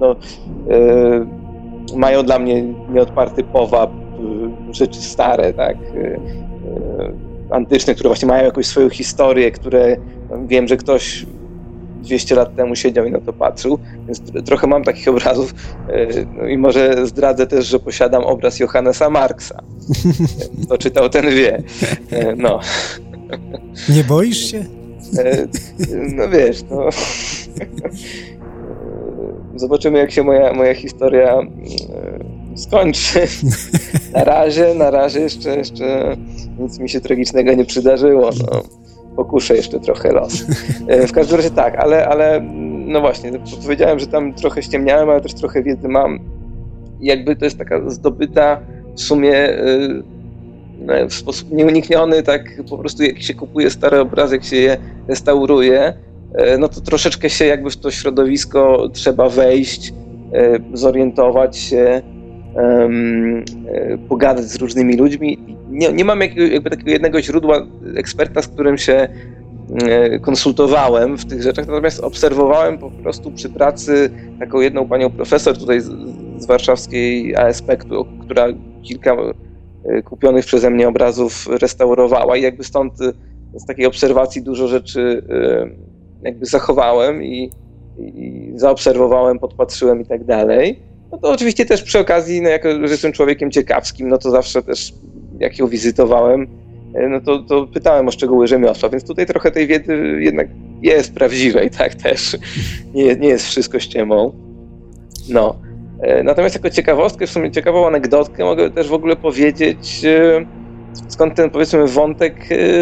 mają dla mnie nieodparty powab rzeczy stare, tak, antyczne, które właśnie mają jakąś swoją historię, które wiem, że ktoś 200 lat temu siedział i na to patrzył, więc trochę mam takich obrazów. No i może zdradzę też, że posiadam obraz Johannesa Marksa. Kto czytał, ten wie. No. Nie boisz się? No wiesz, no. Zobaczymy, jak się moja historia skończy. Na razie jeszcze nic mi się tragicznego nie przydarzyło. No. Pokuszę jeszcze trochę los. W każdym razie tak, ale no właśnie, powiedziałem, że tam trochę ściemniałem, ale też trochę wiedzy mam. I jakby to jest taka zdobyta w sumie w sposób nieunikniony, tak po prostu jak się kupuje stare obrazy, jak się je restauruje, no to troszeczkę się jakby w to środowisko trzeba wejść, zorientować się, pogadać z różnymi ludźmi. Nie mam jakby takiego jednego źródła eksperta, z którym się konsultowałem w tych rzeczach, natomiast obserwowałem po prostu przy pracy taką jedną panią profesor tutaj z warszawskiej ASP, która kilka kupionych przeze mnie obrazów restaurowała i jakby stąd z takiej obserwacji dużo rzeczy jakby zachowałem i zaobserwowałem, podpatrzyłem i tak dalej. No to oczywiście też przy okazji, no jako że jestem człowiekiem ciekawskim, no to zawsze też jak ją wizytowałem, no to pytałem o szczegóły rzemiosła, więc tutaj trochę tej wiedzy jednak jest prawdziwej, tak też. Nie jest wszystko ściemą. No. Natomiast jako ciekawostkę, w sumie ciekawą anegdotkę mogę też w ogóle powiedzieć, skąd ten, powiedzmy, wątek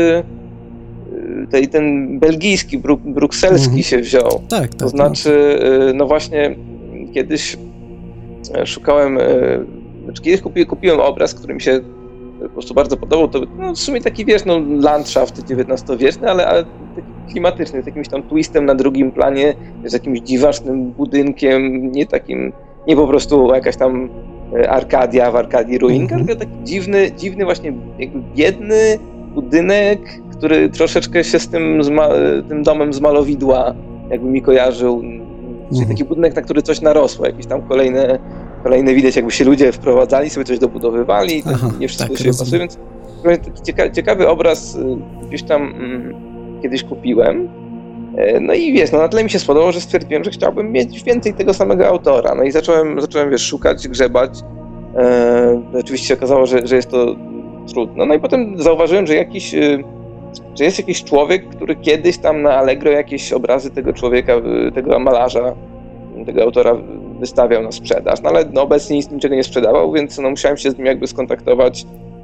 ten belgijski, brukselski się wziął. Tak. To znaczy, no właśnie kiedyś szukałem, kiedyś kupiłem obraz, który mi się po prostu bardzo podobał. To no, w sumie taki, wiesz, no landschaft XIX-wieczny, ale taki klimatyczny, z jakimś tam twistem na drugim planie, z jakimś dziwacznym budynkiem, nie po prostu jakaś tam Arkadia w Arkadii ruinka, tylko taki dziwny właśnie jakby biedny budynek, który troszeczkę się z tym domem z malowidła jakby mi kojarzył. Czyli taki budynek, na który coś narosło, jakieś tam kolejne widać, jakby się ludzie wprowadzali, sobie coś dobudowywali, nie wszystko się pasuje, więc taki ciekawy obraz gdzieś tam kiedyś kupiłem. No i wiesz, no na tyle mi się spodobało, że stwierdziłem, że chciałbym mieć więcej tego samego autora. No i zacząłem wiesz, szukać, grzebać. Oczywiście się okazało, że jest to trudno. No i potem zauważyłem, że jest jakiś człowiek, który kiedyś tam na Allegro jakieś obrazy tego człowieka, tego malarza, tego autora wystawiał na sprzedaż. No ale no, obecnie niczego nie sprzedawał, więc no, musiałem się z nim jakby skontaktować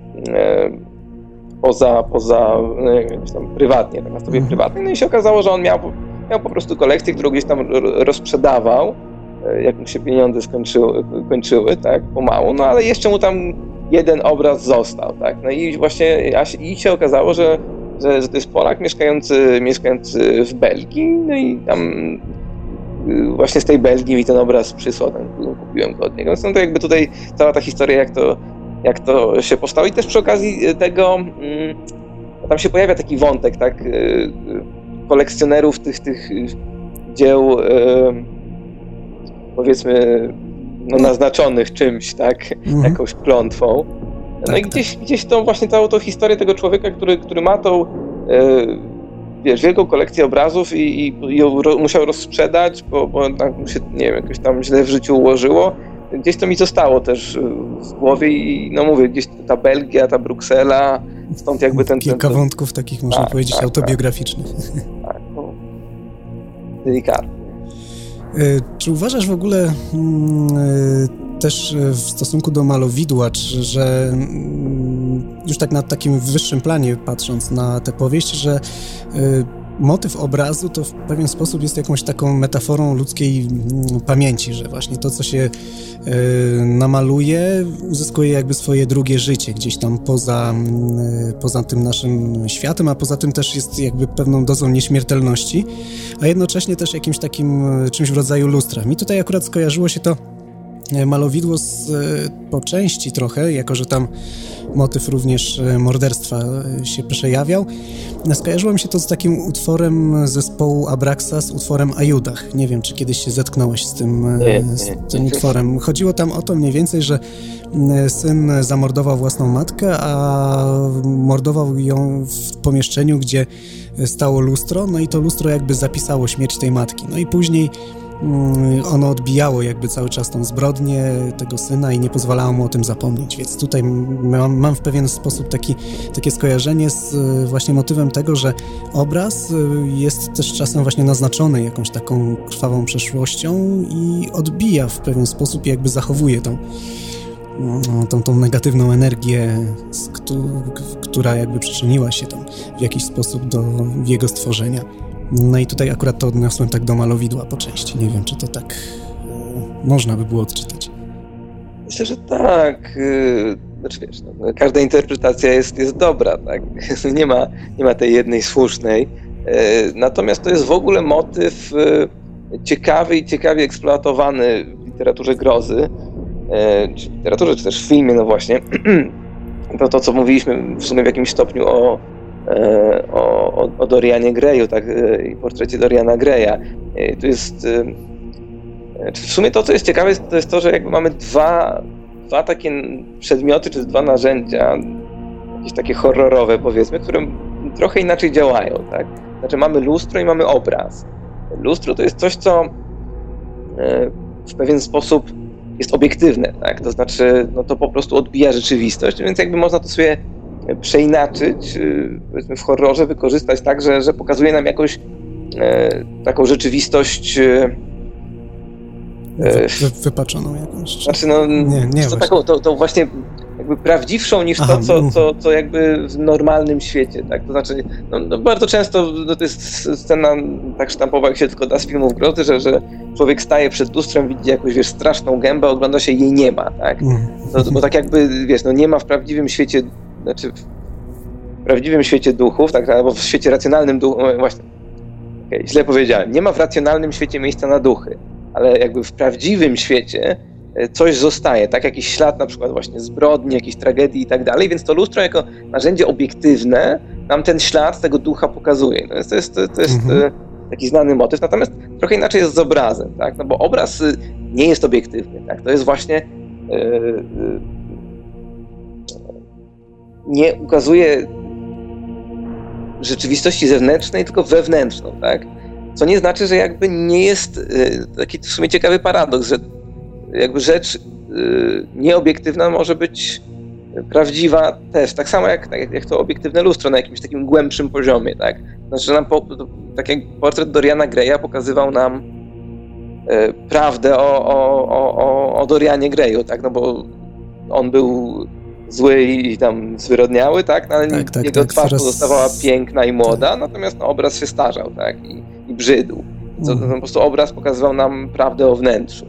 poza tam prywatnie, tak na stopie prywatnej. No i się okazało, że on miał po prostu kolekcję, którą gdzieś tam rozprzedawał. jak mu się pieniądze kończyły, tak, pomału, no ale jeszcze mu tam jeden obraz został, tak, no i właśnie i się okazało, że to jest Polak mieszkający w Belgii, no i tam właśnie z tej Belgii mi ten obraz przysłał, kupiłem go od niego. No to jakby tutaj cała ta historia, jak to się powstało i też przy okazji tego tam się pojawia taki wątek, tak, kolekcjonerów tych dzieł, powiedzmy, no, naznaczonych czymś, tak, jakąś klątwą. No tak, i gdzieś tą właśnie całą tą historię tego człowieka, który ma tą wielką kolekcję obrazów i ją musiał rozsprzedać, bo tak mu się, nie wiem, jakoś tam źle w życiu ułożyło. Gdzieś to mi zostało też w głowie i no mówię, gdzieś ta Belgia, ta Bruksela, stąd jakby Kilka wątków takich, można powiedzieć, autobiograficznych. Tak, no, delikatnie. Czy uważasz w ogóle też w stosunku do malowidła, że już tak na takim wyższym planie patrząc na tę powieść, że motyw obrazu to w pewien sposób jest jakąś taką metaforą ludzkiej pamięci, że właśnie to, co się namaluje, uzyskuje jakby swoje drugie życie gdzieś tam poza tym naszym światem, a poza tym też jest jakby pewną dozą nieśmiertelności, a jednocześnie też jakimś takim czymś w rodzaju lustra. Mi tutaj akurat skojarzyło się to malowidło po części trochę, jako że tam motyw również morderstwa się przejawiał. Skojarzyło mi się to z takim utworem zespołu Abraxa, z utworem Ajudach. Nie wiem, czy kiedyś się zetknąłeś z tym utworem. Chodziło tam o to mniej więcej, że syn zamordował własną matkę, a mordował ją w pomieszczeniu, gdzie stało lustro, no i to lustro jakby zapisało śmierć tej matki. No i później ono odbijało jakby cały czas tą zbrodnię tego syna i nie pozwalało mu o tym zapomnieć, więc tutaj mam w pewien sposób takie skojarzenie z właśnie motywem tego, że obraz jest też czasem właśnie naznaczony jakąś taką krwawą przeszłością i odbija w pewien sposób i jakby zachowuje tą negatywną energię, która jakby przyczyniła się tam w jakiś sposób do jego stworzenia. No i tutaj akurat to odniosłem tak do malowidła po części. Nie wiem, czy to tak można by było odczytać. Myślę, że tak. Znaczy wiesz, no, każda interpretacja jest dobra, tak? Nie ma tej jednej słusznej. Natomiast to jest w ogóle motyw ciekawy i ciekawie eksploatowany w literaturze grozy. Czy w literaturze, czy też w filmie, no właśnie. To co mówiliśmy w sumie w jakimś stopniu o Dorianie Greyu, tak, i portrecie Doriana Greya. To jest w sumie to, co jest ciekawe, to jest to, że jakby mamy dwa takie przedmioty, czy dwa narzędzia, jakieś takie horrorowe, powiedzmy, które trochę inaczej działają, tak? Znaczy mamy lustro i mamy obraz. Lustro to jest coś, co w pewien sposób jest obiektywne, tak? To znaczy, no to po prostu odbija rzeczywistość, więc jakby można to sobie przeinaczyć, powiedzmy w horrorze, wykorzystać tak, że pokazuje nam jakąś taką rzeczywistość wypaczoną jakąś. Znaczy, no, nie to taką, to właśnie jakby prawdziwszą niż co jakby w normalnym świecie, tak? To znaczy, no bardzo często to jest scena tak sztampowa, jak się tylko da z filmów grozy, że człowiek staje przed lustrem, widzi jakąś, wiesz, straszną gębę, ogląda się i jej nie ma, tak? Bo tak jakby, wiesz, no nie ma w prawdziwym świecie, znaczy w prawdziwym świecie duchów, tak, albo w świecie racjonalnym duchów, właśnie, źle powiedziałem, nie ma w racjonalnym świecie miejsca na duchy, ale jakby w prawdziwym świecie coś zostaje, tak, jakiś ślad na przykład właśnie zbrodni, jakiejś tragedii i tak dalej, więc to lustro jako narzędzie obiektywne nam ten ślad tego ducha pokazuje. No, to jest taki znany motyw, natomiast trochę inaczej jest z obrazem, tak, no bo obraz nie jest obiektywny, tak, to jest właśnie nie ukazuje rzeczywistości zewnętrznej, tylko wewnętrzną, tak? Co nie znaczy, że jakby nie jest taki w sumie ciekawy paradoks, że jakby rzecz nieobiektywna może być prawdziwa też, tak samo jak to obiektywne lustro na jakimś takim głębszym poziomie, tak? Znaczy, że nam tak jak portret Doriana Greya pokazywał nam prawdę o Dorianie Greyu, tak? No bo on był zły i tam zwyrodniały, tak? No, ale jego twarz pozostawała piękna i młoda, natomiast no, obraz się starzał, tak? I brzydł. Po prostu obraz pokazywał nam prawdę o wnętrzu.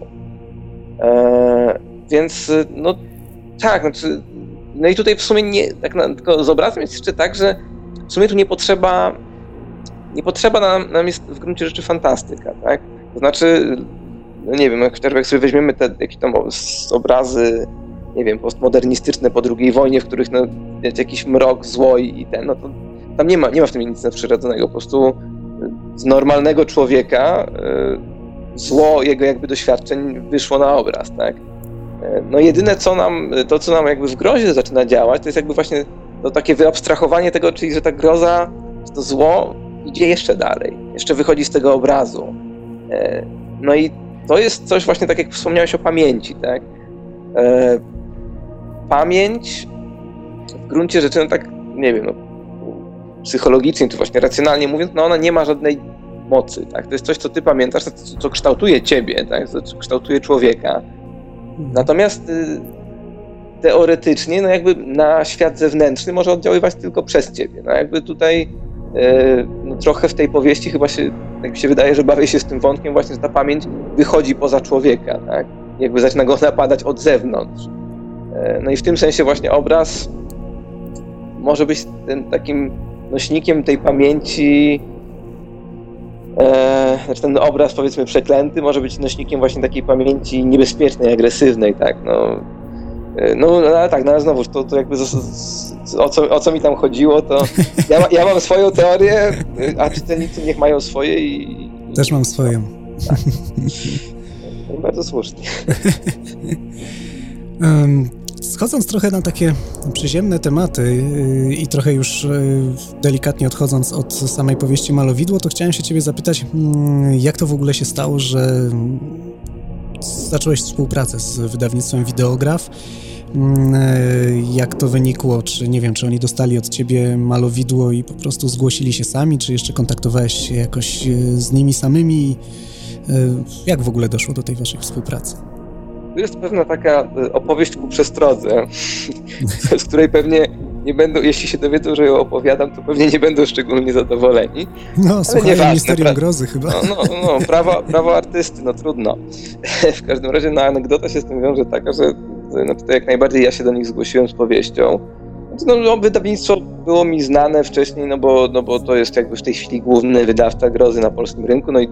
Więc no tak, znaczy, no i tutaj w sumie nie, tak tylko z obrazem jest jeszcze tak, że w sumie tu nie potrzeba nam jest w gruncie rzeczy fantastyka, tak? To znaczy, no nie wiem, jak sobie weźmiemy te jakieś tam obrazy, nie wiem, postmodernistyczne po II wojnie, w których no, jakiś mrok, zło i ten, no to tam nie ma w tym nic nadprzyrodzonego, po prostu z normalnego człowieka zło jego jakby doświadczeń wyszło na obraz, tak? No jedyne co nam jakby w grozie zaczyna działać, to jest jakby właśnie to takie wyabstrahowanie tego, czyli że ta groza, to zło idzie jeszcze dalej, jeszcze wychodzi z tego obrazu. No i to jest coś właśnie tak jak wspomniałeś o pamięci, tak? Pamięć w gruncie rzeczy, no tak, nie wiem, no, psychologicznie czy właśnie racjonalnie mówiąc, no ona nie ma żadnej mocy, tak? To jest coś, co ty pamiętasz, co kształtuje ciebie, tak? Co kształtuje człowieka. Natomiast teoretycznie, no jakby na świat zewnętrzny może oddziaływać tylko przez ciebie. No jakby tutaj no trochę w tej powieści chyba się, tak mi się wydaje, że bawię się z tym wątkiem właśnie, że ta pamięć wychodzi poza człowieka, tak? Jakby zaczyna go napadać od zewnątrz. No i w tym sensie właśnie obraz może być tym takim nośnikiem tej pamięci, znaczy ten obraz powiedzmy przeklęty może być nośnikiem właśnie takiej pamięci niebezpiecznej, agresywnej, tak, no ale tak, no ale znowuż to jakby o co mi tam chodziło, to ja mam swoją teorię, a czytelnicy niech mają swoje i... Też mam swoją. Tak. I bardzo słusznie. Schodząc trochę na takie przyziemne tematy i trochę już delikatnie odchodząc od samej powieści Malowidło, to chciałem się ciebie zapytać, jak to w ogóle się stało, że zacząłeś współpracę z wydawnictwem Wideograf? Jak to wynikło? Czy nie wiem, czy oni dostali od ciebie Malowidło i po prostu zgłosili się sami, czy jeszcze kontaktowałeś się jakoś z nimi samymi? Jak w ogóle doszło do tej waszej współpracy? To jest pewna taka opowieść ku przestrodze, z której pewnie nie będą, jeśli się dowiedzą, że ją opowiadam, to pewnie nie będą szczególnie zadowoleni. No, słuchaj, Misterium Grozy chyba. No, prawo artysty, no trudno. W każdym razie anegdota się z tym wiąże taka, że to jak najbardziej ja się do nich zgłosiłem z powieścią. No, wydawnictwo było mi znane wcześniej, no bo to jest jakby w tej chwili główny wydawca grozy na polskim rynku, no i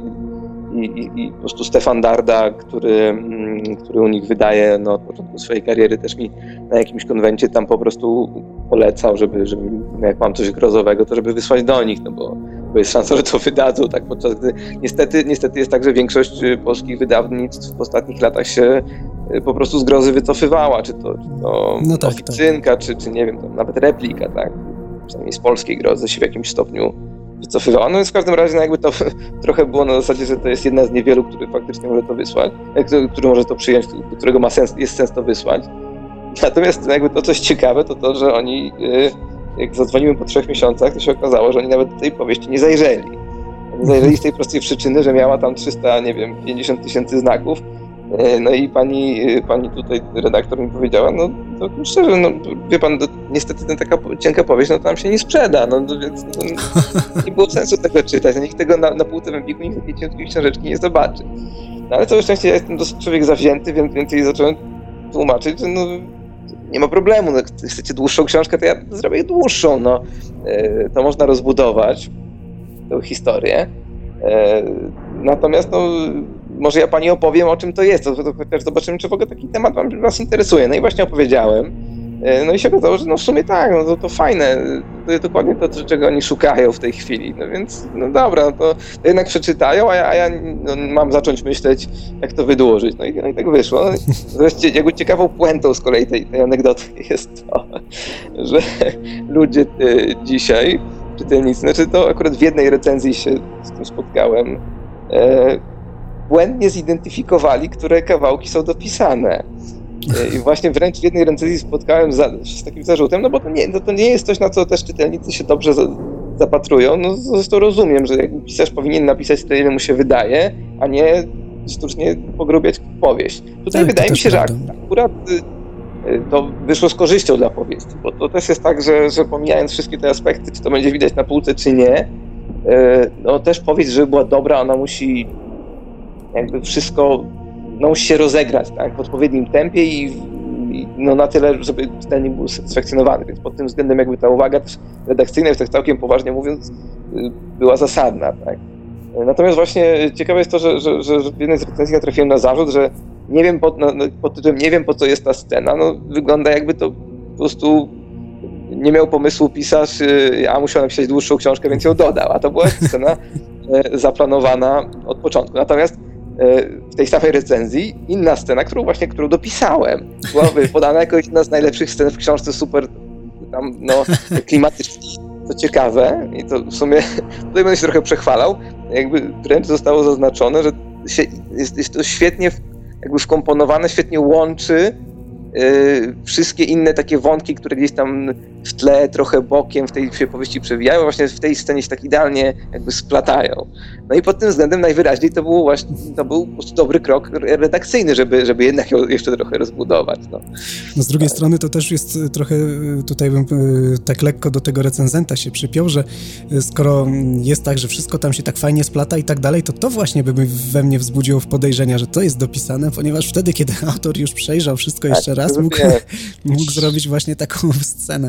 po prostu Stefan Darda, który u nich wydaje od początku swojej kariery, też mi na jakimś konwencie tam po prostu polecał, żeby jak mam coś grozowego, to żeby wysłać do nich, no bo jest szansa, że to wydadzą, tak, podczas gdy niestety jest tak, że większość polskich wydawnictw w ostatnich latach się po prostu z grozy wycofywała, czy to no tak, oficynka, tak. Czy nie wiem, to nawet replika, tak, przynajmniej z polskiej grozy się w jakimś stopniu wycofywała. No więc w każdym razie jakby to trochę było na zasadzie, że to jest jedna z niewielu, który faktycznie może to wysłać, który może to przyjąć, do którego jest sens to wysłać. Natomiast jakby to coś ciekawe to, że oni jak zadzwoniłem po 3 miesiącach, to się okazało, że oni nawet do tej powieści nie zajrzeli. Nie zajrzeli z tej prostej przyczyny, że miała tam 350 000 znaków. No i pani tutaj redaktor mi powiedziała, no to szczerze, no wie pan, niestety taka cienka powieść, no to nam się nie sprzeda, no więc nie było sensu tego czytać, no nikt tego na półce w Empiku, nikt takiej cienkiej książeczki nie zobaczy. No ale całe szczęście ja jestem dosyć człowiek zawzięty, więc jej zacząłem tłumaczyć, że no nie ma problemu, no jak chcecie dłuższą książkę, to ja zrobię dłuższą, no to można rozbudować tę historię. Natomiast no może ja pani opowiem, o czym to jest, to chociaż zobaczymy, czy w ogóle taki temat was interesuje. No i właśnie opowiedziałem. No i się okazało, że no w sumie tak, no to fajne, to jest dokładnie to, czego oni szukają w tej chwili. No więc, no dobra, no to jednak przeczytają, a ja mam zacząć myśleć, jak to wydłużyć. No i tak wyszło. Wreszcie jakby ciekawą puentą z kolei tej anegdoty jest to, że ludzie dzisiaj, czytelnicy, znaczy to akurat w jednej recenzji się z tym spotkałem, błędnie zidentyfikowali, które kawałki są dopisane. I właśnie wręcz w jednej recenzji spotkałem się z takim zarzutem, no bo to nie jest coś, na co też czytelnicy się dobrze zapatrują. No zresztą rozumiem, że pisarz powinien napisać tyle, ile mu się wydaje, a nie sztucznie pogrubiać powieść. Tutaj tak, wydaje mi się, że akurat to wyszło z korzyścią dla powieści, bo to też jest tak, że pomijając wszystkie te aspekty, czy to będzie widać na półce, czy nie, no też powieść, żeby była dobra, ona musi jakby wszystko, no musi się rozegrać, tak, w odpowiednim tempie i no na tyle, żeby czytelnik był satysfakcjonowany, więc pod tym względem jakby ta uwaga też redakcyjna, już tak całkiem poważnie mówiąc, była zasadna, tak. Natomiast właśnie ciekawe jest to, że w jednej z recenzji natrafiłem na zarzut, że nie wiem pod tytułem nie wiem po co jest ta scena, no wygląda jakby to po prostu nie miał pomysłu pisarz, a musiał napisać dłuższą książkę, więc ją dodał, a to była scena zaplanowana od początku. Natomiast w tej samej recenzji inna scena, którą dopisałem, była podana jako jedna z najlepszych scen w książce, super tam klimatycznie. Co ciekawe, i to w sumie tutaj będę się trochę przechwalał, jakby wręcz zostało zaznaczone, że jest to świetnie jakby wkomponowane, świetnie łączy wszystkie inne takie wątki, które gdzieś tam w tle, trochę bokiem w tej powieści przewijają, właśnie w tej scenie się tak idealnie jakby splatają. No i pod tym względem najwyraźniej to był po prostu dobry krok redakcyjny, żeby jednak ją jeszcze trochę rozbudować. No z drugiej strony to też jest trochę, tutaj bym tak lekko do tego recenzenta się przypiął, że skoro jest tak, że wszystko tam się tak fajnie splata i tak dalej, to właśnie by we mnie wzbudziło podejrzenia, że to jest dopisane, ponieważ wtedy, kiedy autor już przejrzał wszystko jeszcze raz, mógł zrobić właśnie taką scenę.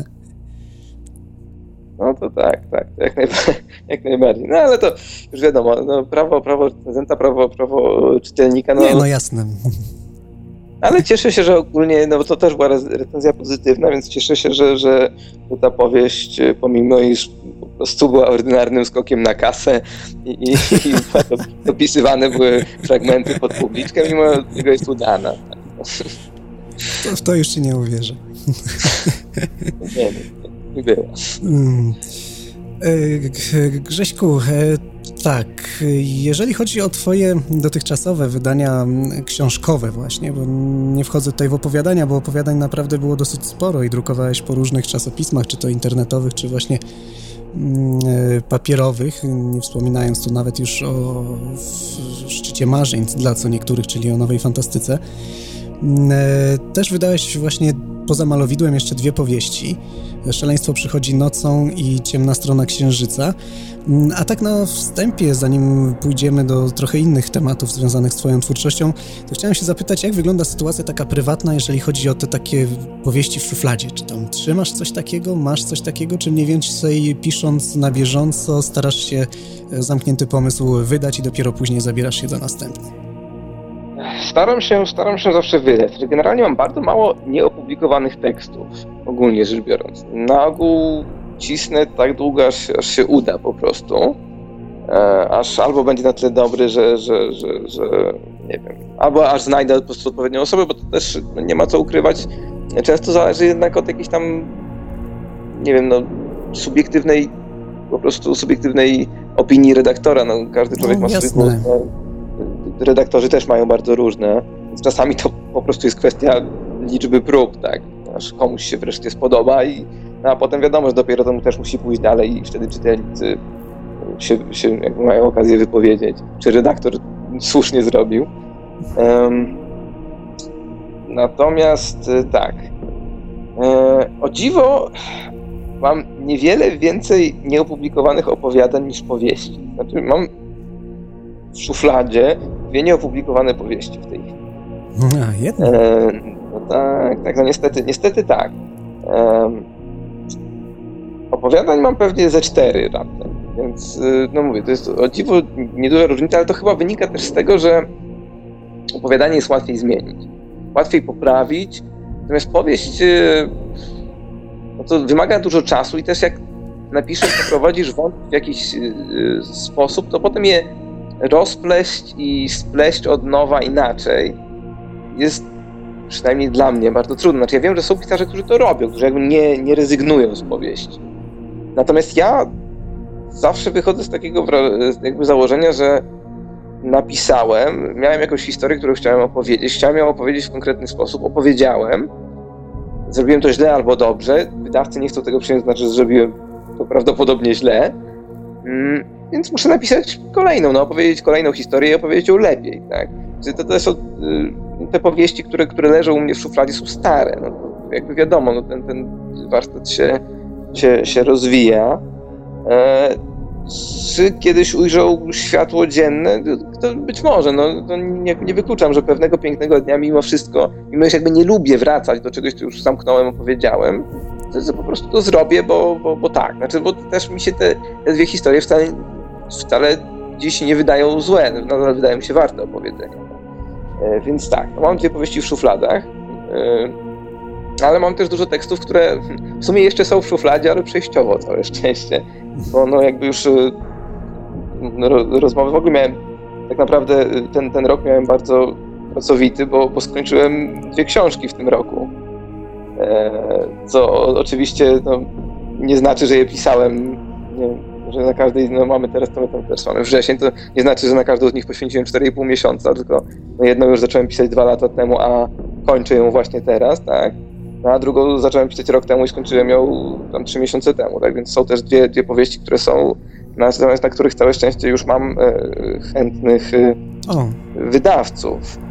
No to tak, jak najbardziej. No ale to już wiadomo, no, prawo recenzenta, prawo czytelnika. No, nie, no jasne. Ale cieszę się, że ogólnie, no bo to też była recenzja pozytywna, więc cieszę się, że ta powieść, pomimo iż po prostu była ordynarnym skokiem na kasę i dopisywane były fragmenty pod publiczkę, mimo tego jest udana. W to już ci nie uwierzę. Nie było. Grześku, tak, jeżeli chodzi o twoje dotychczasowe wydania książkowe właśnie, bo nie wchodzę tutaj w opowiadania, bo opowiadań naprawdę było dosyć sporo i drukowałeś po różnych czasopismach, czy to internetowych, czy właśnie papierowych, nie wspominając tu nawet już o Szczycie Marzeń dla co niektórych, czyli o nowej fantastyce. Też wydałeś właśnie poza Malowidłem jeszcze 2 powieści. Szaleństwo przychodzi nocą i Ciemna strona księżyca. A tak na wstępie, zanim pójdziemy do trochę innych tematów związanych z twoją twórczością, to chciałem się zapytać, jak wygląda sytuacja taka prywatna, jeżeli chodzi o te takie powieści w szufladzie? Czy tam trzymasz coś takiego, masz coś takiego, czy mniej więcej pisząc na bieżąco starasz się zamknięty pomysł wydać i dopiero później zabierasz się za następny? Staram się zawsze wydać. Generalnie mam bardzo mało nieopublikowanych tekstów, ogólnie rzecz biorąc. Na ogół cisnę tak długo, aż się uda po prostu. Aż albo będzie na tyle dobry, że nie wiem, albo aż znajdę po prostu odpowiednią osobę, bo to też nie ma co ukrywać. Często zależy jednak od jakiejś tam, nie wiem, subiektywnej opinii redaktora. No, każdy człowiek ma swój głos. Redaktorzy też mają bardzo różne, więc czasami to po prostu jest kwestia liczby prób, tak, aż komuś się wreszcie spodoba a potem wiadomo, że dopiero to mu też musi pójść dalej i wtedy czytelnicy się jakby mają okazję wypowiedzieć, czy redaktor słusznie zrobił. Natomiast tak, o dziwo mam niewiele więcej nieopublikowanych opowiadań niż powieści. Znaczy mam w szufladzie 2 nieopublikowane powieści w tej chwili. Jedna? No tak, no niestety tak. Opowiadań mam pewnie ze 4 raptem, więc no mówię, to jest o dziwo nieduża różnica, ale to chyba wynika też z tego, że opowiadanie jest łatwiej zmienić, łatwiej poprawić, natomiast powieść no to wymaga dużo czasu i też jak napiszesz, poprowadzisz wątki w jakiś sposób, to potem je rozpleść i spleść od nowa inaczej jest przynajmniej dla mnie bardzo trudno. Znaczy ja wiem, że są pisarze, którzy to robią, którzy jakby nie rezygnują z powieści. Natomiast ja zawsze wychodzę z takiego jakby założenia, że napisałem, miałem jakąś historię, którą chciałem ją opowiedzieć w konkretny sposób, opowiedziałem, zrobiłem to źle albo dobrze, wydawcy nie chcą tego przyjąć, znaczy, że zrobiłem to prawdopodobnie źle, więc muszę napisać kolejną, opowiedzieć kolejną historię i opowiedzieć ją lepiej, tak? To są te powieści, które leżą u mnie w szufladzie, są stare, no to jakby wiadomo, ten warsztat się rozwija. Czy kiedyś ujrzał światło dzienne? To być może, to nie wykluczam, że pewnego pięknego dnia mimo wszystko, mimo że jakby nie lubię wracać do czegoś, co już zamknąłem, opowiedziałem, to po prostu to zrobię, bo tak. Znaczy, bo też mi się te dwie historie wcale dziś nie wydają złe, nadal wydają mi się warte opowiedzenia. Więc tak, mam dwie powieści w szufladach, ale mam też dużo tekstów, które w sumie jeszcze są w szufladzie, ale przejściowo, całe szczęście. Bo jakby już rozmowy w ogóle miałem, tak naprawdę ten rok miałem bardzo pracowity, bo skończyłem 2 książki w tym roku. Co oczywiście nie znaczy, że je pisałem, że na każdej, mamy teraz, to my tam też mamy wrzesień, to nie znaczy, że na każdą z nich poświęciłem 4,5 miesiąca, tylko jedną już zacząłem pisać 2 lata temu, a kończę ją właśnie teraz, tak? A drugą zacząłem pisać rok temu i skończyłem ją tam 3 miesiące temu, tak? Więc są też dwie powieści, które są, na których całe szczęście już mam chętnych wydawców.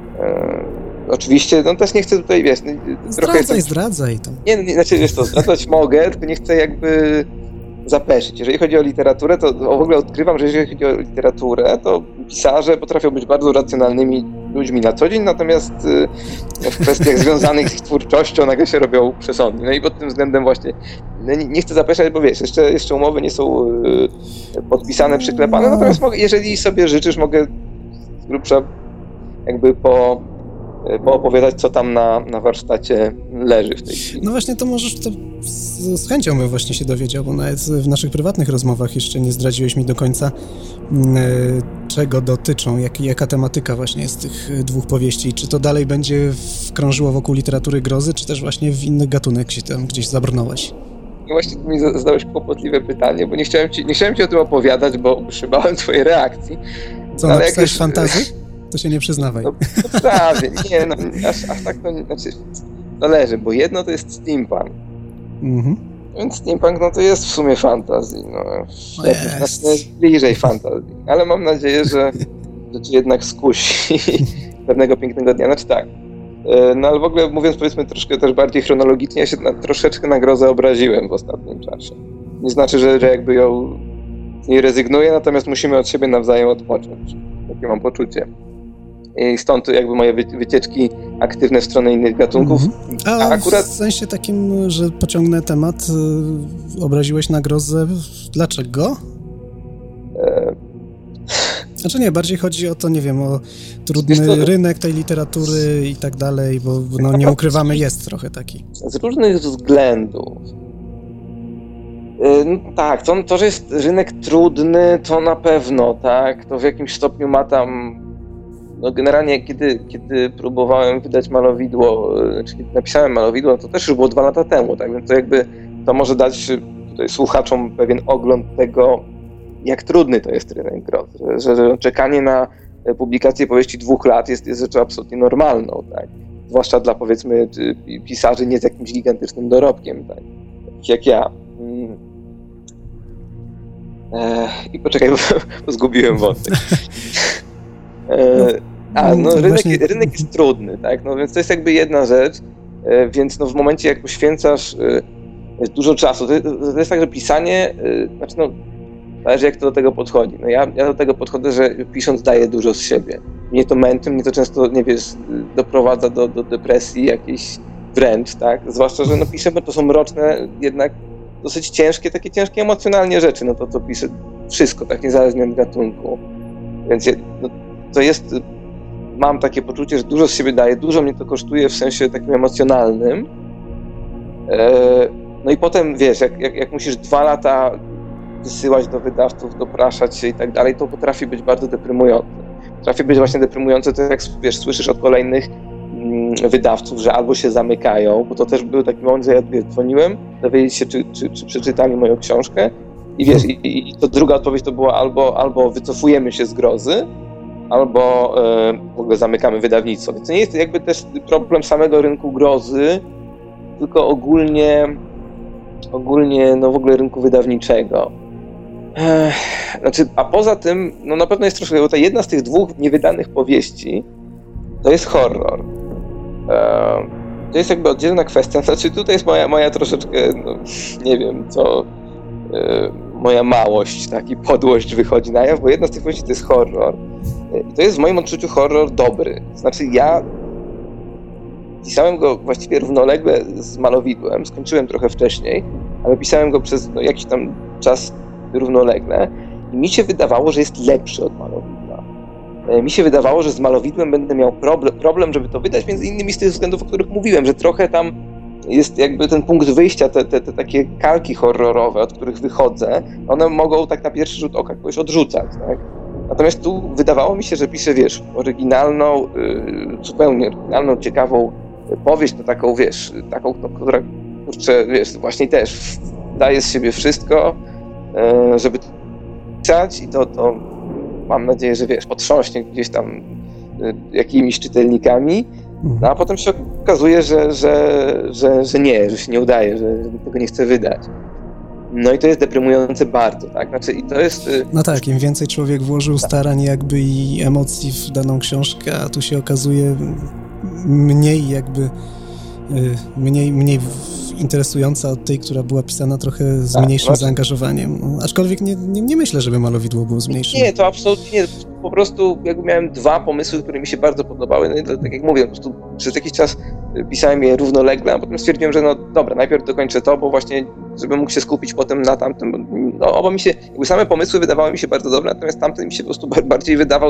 Oczywiście, też nie chcę tutaj, wiesz... Zdradzaj to. Nie, znaczy, wiesz to, zdradzać mogę, tylko nie chcę jakby zapeszyć. Jeżeli chodzi o literaturę, to w ogóle odkrywam, że jeżeli chodzi o literaturę, to pisarze potrafią być bardzo racjonalnymi ludźmi na co dzień, natomiast w kwestiach związanych z ich twórczością nagle się robią przesądni. No i pod tym względem właśnie nie chcę zapeszać, bo wiesz, jeszcze umowy nie są podpisane, przyklepane, natomiast jeżeli sobie życzysz, mogę z grubsza jakby poopowiadać, co tam na warsztacie leży w tej chwili. No właśnie, to możesz, to z chęcią bym właśnie się dowiedział, bo nawet w naszych prywatnych rozmowach jeszcze nie zdradziłeś mi do końca, czego dotyczą, jaka tematyka właśnie jest tych 2 powieści. Czy to dalej będzie krążyło wokół literatury grozy, czy też właśnie w inny gatunek się tam gdzieś zabrnąłeś? No właśnie tu mi zadałeś kłopotliwe pytanie, bo nie chciałem ci o tym opowiadać, bo się bałem twojej reakcji. Co, napisałeś fantazję? To się nie przyznawaj. No prawie, nie, aż tak to znaczy, zależy, bo jedno to jest steampunk. Więc steampunk, to jest w sumie fantasy, jest bliżej fantasy, ale mam nadzieję, że cię jednak skusi pewnego pięknego dnia. Znaczy tak, ale w ogóle mówiąc, powiedzmy troszkę też bardziej chronologicznie, ja się troszeczkę na grozę obraziłem w ostatnim czasie. Nie znaczy, że jakby ją nie rezygnuję, natomiast musimy od siebie nawzajem odpocząć. Takie mam poczucie. I stąd jakby moje wycieczki aktywne w stronę innych gatunków. A akurat w sensie takim, że pociągnę temat, obraziłeś na grozę, dlaczego? Znaczy nie, bardziej chodzi o to, nie wiem, o trudny rynek tej literatury i tak dalej, bo nie ukrywamy, jest trochę taki. Z różnych względów. Tak, to, że jest rynek trudny, to na pewno, tak, to w jakimś stopniu ma tam. Generalnie, kiedy próbowałem wydać malowidło, czy kiedy napisałem malowidło, to też już było 2 lata temu, tak, więc to jakby to może dać tutaj słuchaczom pewien ogląd tego, jak trudny to jest rynek grozy, że czekanie na publikację powieści 2 lat jest rzeczą absolutnie normalną, tak, zwłaszcza dla, powiedzmy, pisarzy nie z jakimś gigantycznym dorobkiem, tak, jak ja. I poczekaj, bo zgubiłem wątek. Rynek jest trudny, tak? No więc to jest jakby jedna rzecz, więc w momencie jak poświęcasz dużo czasu, to jest tak, że pisanie, zależy jak to do tego podchodzi. Ja do tego podchodzę, że pisząc daję dużo z siebie. Mnie to męczy, mnie to często, doprowadza do depresji jakiejś wręcz, tak? Zwłaszcza, że piszemy, to są mroczne, jednak dosyć ciężkie, takie ciężkie emocjonalnie rzeczy, to piszę wszystko, tak niezależnie od gatunku. Więc to jest, mam takie poczucie, że dużo z siebie daję, dużo mnie to kosztuje w sensie takim emocjonalnym. No i potem, wiesz, jak musisz 2 lata wysyłać do wydawców, dopraszać się i tak dalej, to potrafi być bardzo deprymujące. Potrafi być właśnie deprymujące, to jak, wiesz, słyszysz od kolejnych wydawców, że albo się zamykają, bo to też był taki moment, że ja dzwoniłem, dowiedzieć się, czy przeczytali moją książkę i wiesz, i to druga odpowiedź to była albo wycofujemy się z grozy, albo w ogóle zamykamy wydawnictwo. Więc to nie jest jakby też problem samego rynku grozy, tylko ogólnie w ogóle rynku wydawniczego. A poza tym, na pewno jest troszkę, bo ta jedna z tych 2 niewydanych powieści to jest horror. To jest jakby oddzielna kwestia. Tutaj jest moja troszeczkę, nie wiem co, moja małość, tak, i podłość wychodzi na jaw, bo jedna z tych powieści to jest horror. I to jest w moim odczuciu horror dobry. Znaczy ja pisałem go właściwie równolegle z Malowidłem, skończyłem trochę wcześniej, ale pisałem go przez jakiś tam czas równolegle i mi się wydawało, że jest lepszy od Malowidła. Mi się wydawało, że z Malowidłem będę miał problem, żeby to wydać, między innymi z tych względów, o których mówiłem, że trochę tam jest jakby ten punkt wyjścia, te takie kalki horrorowe, od których wychodzę, one mogą tak na pierwszy rzut oka kogoś odrzucać, tak? Natomiast tu wydawało mi się, że piszę, oryginalną, zupełnie oryginalną, ciekawą powieść, taką, taką, która, kurczę, właśnie też daje z siebie wszystko, żeby to pisać i to mam nadzieję, że potrząśnie gdzieś tam jakimiś czytelnikami, no a potem się okazuje, że nie, że się nie udaje, że tego nie chce wydać. No i to jest deprymujące bardzo, tak? Znaczy i to jest... No tak, im więcej człowiek włożył starań jakby i emocji w daną książkę, a tu się okazuje mniej jakby, mniej interesująca od tej, która była pisana trochę z mniejszym zaangażowaniem. Aczkolwiek nie myślę, żeby Malowidło było z mniejszym. Nie, to absolutnie nie. Po prostu jakby miałem dwa pomysły, które mi się bardzo podobały. No i to, tak jak mówię, po prostu przez jakiś czas pisałem je równolegle, a potem stwierdziłem, że no dobra, najpierw dokończę to, bo właśnie, żebym mógł się skupić potem na tamtym. No oba mi się, jakby same pomysły wydawały mi się bardzo dobre, natomiast tamten mi się po prostu bardziej wydawał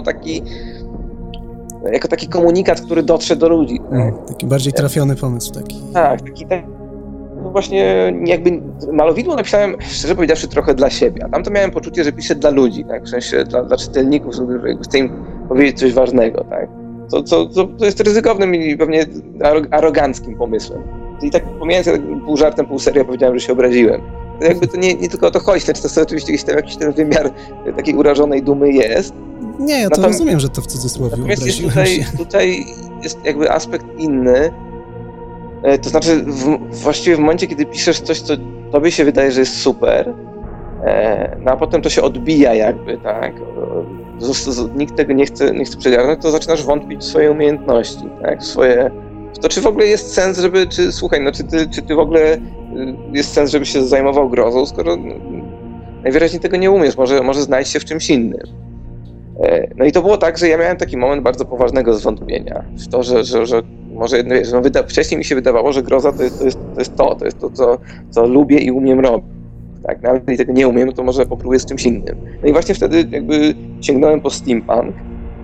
jako taki komunikat, który dotrze do ludzi. Tak? Taki bardziej trafiony pomysł. Tak, no właśnie jakby Malowidło napisałem, szczerze powiedziawszy, trochę dla siebie, a tam to miałem poczucie, że piszę dla ludzi, tak? W sensie dla czytelników, żeby chcę im powiedzieć coś ważnego, tak? To jest ryzykownym i pewnie aroganckim pomysłem. I tak pomijając, pół żartem, pół serio powiedziałem, że się obraziłem. To jakby to nie tylko o to chodzi, lecz to oczywiście jakiś ten wymiar takiej urażonej dumy jest. Nie, ja to rozumiem, że to w cudzysłowie obraziłem się. Tutaj jest jakby aspekt inny. To znaczy, właściwie w momencie, kiedy piszesz coś, co tobie się wydaje, że jest super, no a potem to się odbija jakby, tak? Nikt tego nie chce przegarnąć, to zaczynasz wątpić w swoje umiejętności, tak? W to, czy w ogóle jest sens, czy ty w ogóle jest sens, żeby się zajmował grozą, skoro najwyraźniej tego nie umiesz, może znajdź się w czymś innym. No i to było tak, że ja miałem taki moment bardzo poważnego zwątpienia w to, że może wcześniej mi się wydawało, że groza to jest to, co lubię i umiem robić. Tak, nawet jeżeli tego nie umiem, to może popróbuję z czymś innym. No i właśnie wtedy jakby sięgnąłem po steampunk.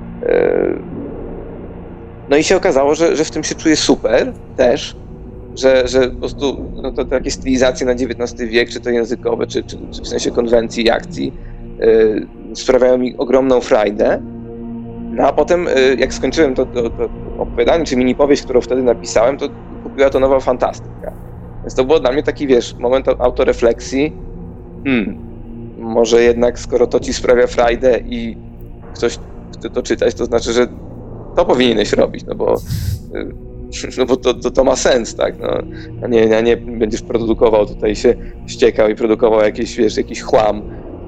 No i się okazało, że w tym się czuję super też, że po prostu to takie stylizacje na XIX wiek, czy to językowe, czy w sensie konwencji i akcji sprawiają mi ogromną frajdę. No a potem, jak skończyłem to opowiadanie, czy mini powieść, którą wtedy napisałem, to kupiła to nowa fantastyka. Więc to było dla mnie taki, moment autorefleksji. Może jednak, skoro to ci sprawia frajdę i ktoś chce to czytać, to znaczy, że to powinieneś robić, no bo to ma sens, tak? No, a nie będziesz produkował, tutaj się ściekał i produkował jakiś chłam.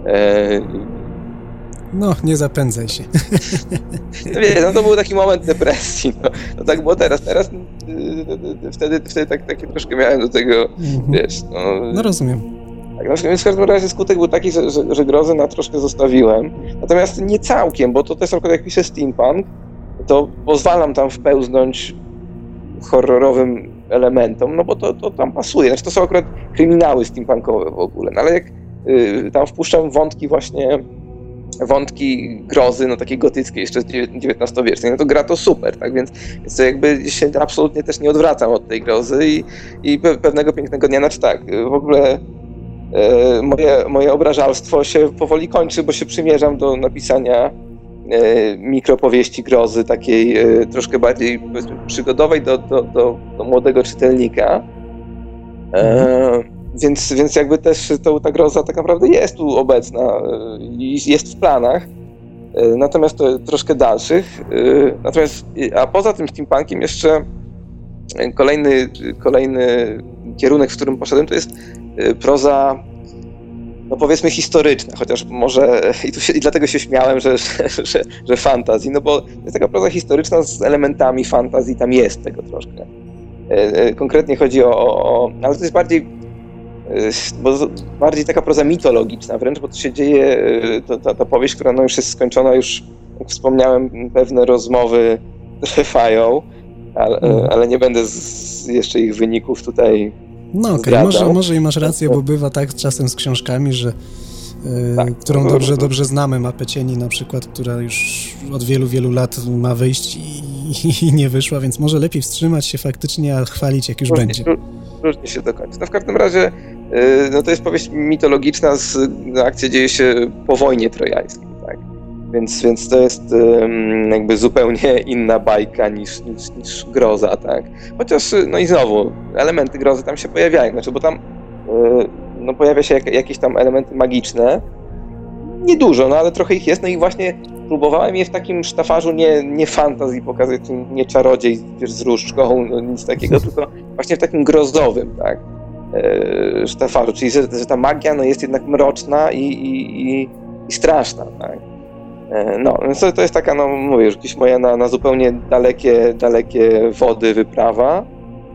No, nie zapędzaj się. No to był taki moment depresji. No tak było teraz. Wtedy takie troszkę miałem do tego, No rozumiem. Tak, no, więc w każdym razie skutek był taki, że grozę na troszkę zostawiłem. Natomiast nie całkiem, bo to też akurat jak piszę steampunk, to pozwalam tam wpełznąć horrorowym elementom, no bo to tam pasuje. Znaczy to są akurat kryminały steampunkowe w ogóle. No ale jak tam wpuszczam wątki grozy, no takiej gotyckiej, jeszcze XIX-wiecznej, no to gra to super, tak, więc to jakby się absolutnie też nie odwracam od tej grozy i pewnego pięknego dnia, znaczy tak, w ogóle moje obrażalstwo się powoli kończy, bo się przymierzam do napisania mikropowieści grozy, takiej troszkę bardziej, powiedzmy, przygodowej do młodego czytelnika. Więc jakby też ta groza tak naprawdę jest tu obecna i jest w planach, natomiast to troszkę dalszych. A poza tym steampunkiem jeszcze kolejny kierunek, w którym poszedłem, to jest proza, no powiedzmy historyczna, chociaż może i dlatego się śmiałem, że fantasy, no bo jest taka proza historyczna z elementami fantasy, tam jest tego troszkę. Konkretnie chodzi ale to jest bardziej bo bardziej taka proza mitologiczna wręcz, bo to się dzieje, ta powieść, która no już jest skończona, już jak wspomniałem, pewne rozmowy trwają, ale nie będę jeszcze ich wyników tutaj no okej, może i masz rację, bo bywa tak czasem z książkami, że którą dobrze znamy, Mapę Cieni na przykład, która już od wielu lat ma wyjść i nie wyszła, więc może lepiej wstrzymać się faktycznie, a chwalić jak już będzie. Różnie się dokończy. No w każdym razie no to jest powieść mitologiczna, akcja dzieje się po wojnie trojańskiej, tak? Więc to jest jakby zupełnie inna bajka niż groza, tak? Chociaż, no i znowu, elementy grozy tam się pojawiają, znaczy, bo tam no pojawia się jakieś tam elementy magiczne, niedużo, no ale trochę ich jest, no i właśnie próbowałem je w takim sztafarzu nie fantazji pokazać, nie czarodziej wiesz, z różdżką, no nic takiego, tylko właśnie w takim grozowym, tak, sztafarzu, czyli że ta magia no, jest jednak mroczna i straszna, tak. No, więc to jest taka, no mówię, już gdzieś moja na zupełnie dalekie wody wyprawa,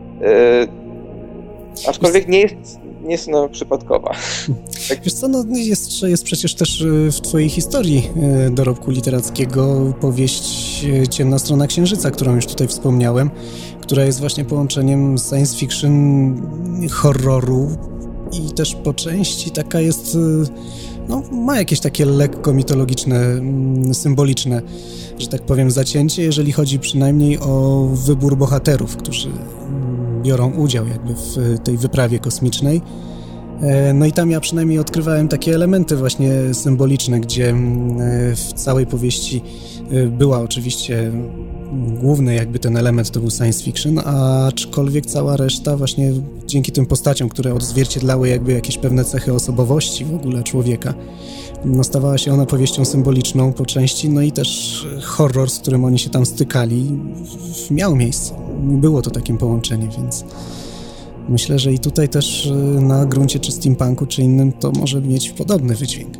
aczkolwiek nie jest no, przypadkowa. Wiesz co, no jest przecież też w twojej historii dorobku literackiego powieść Ciemna strona księżyca, którą już tutaj wspomniałem, która jest właśnie połączeniem science fiction, horroru i też po części taka jest, no ma jakieś takie lekko mitologiczne, symboliczne, że tak powiem, zacięcie, jeżeli chodzi przynajmniej o wybór bohaterów, którzy biorą udział jakby w tej wyprawie kosmicznej. No i tam ja przynajmniej odkrywałem takie elementy właśnie symboliczne, gdzie w całej powieści była oczywiście główny jakby ten element to był science fiction, aczkolwiek cała reszta właśnie dzięki tym postaciom, które odzwierciedlały jakby jakieś pewne cechy osobowości w ogóle człowieka, no stawała się ona powieścią symboliczną po części, no i też horror, z którym oni się tam stykali, miał miejsce. Było to takim połączeniem, więc myślę, że i tutaj też na gruncie czy steampunku, czy innym to może mieć podobny wydźwięk.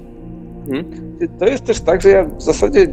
To jest też tak, że ja w zasadzie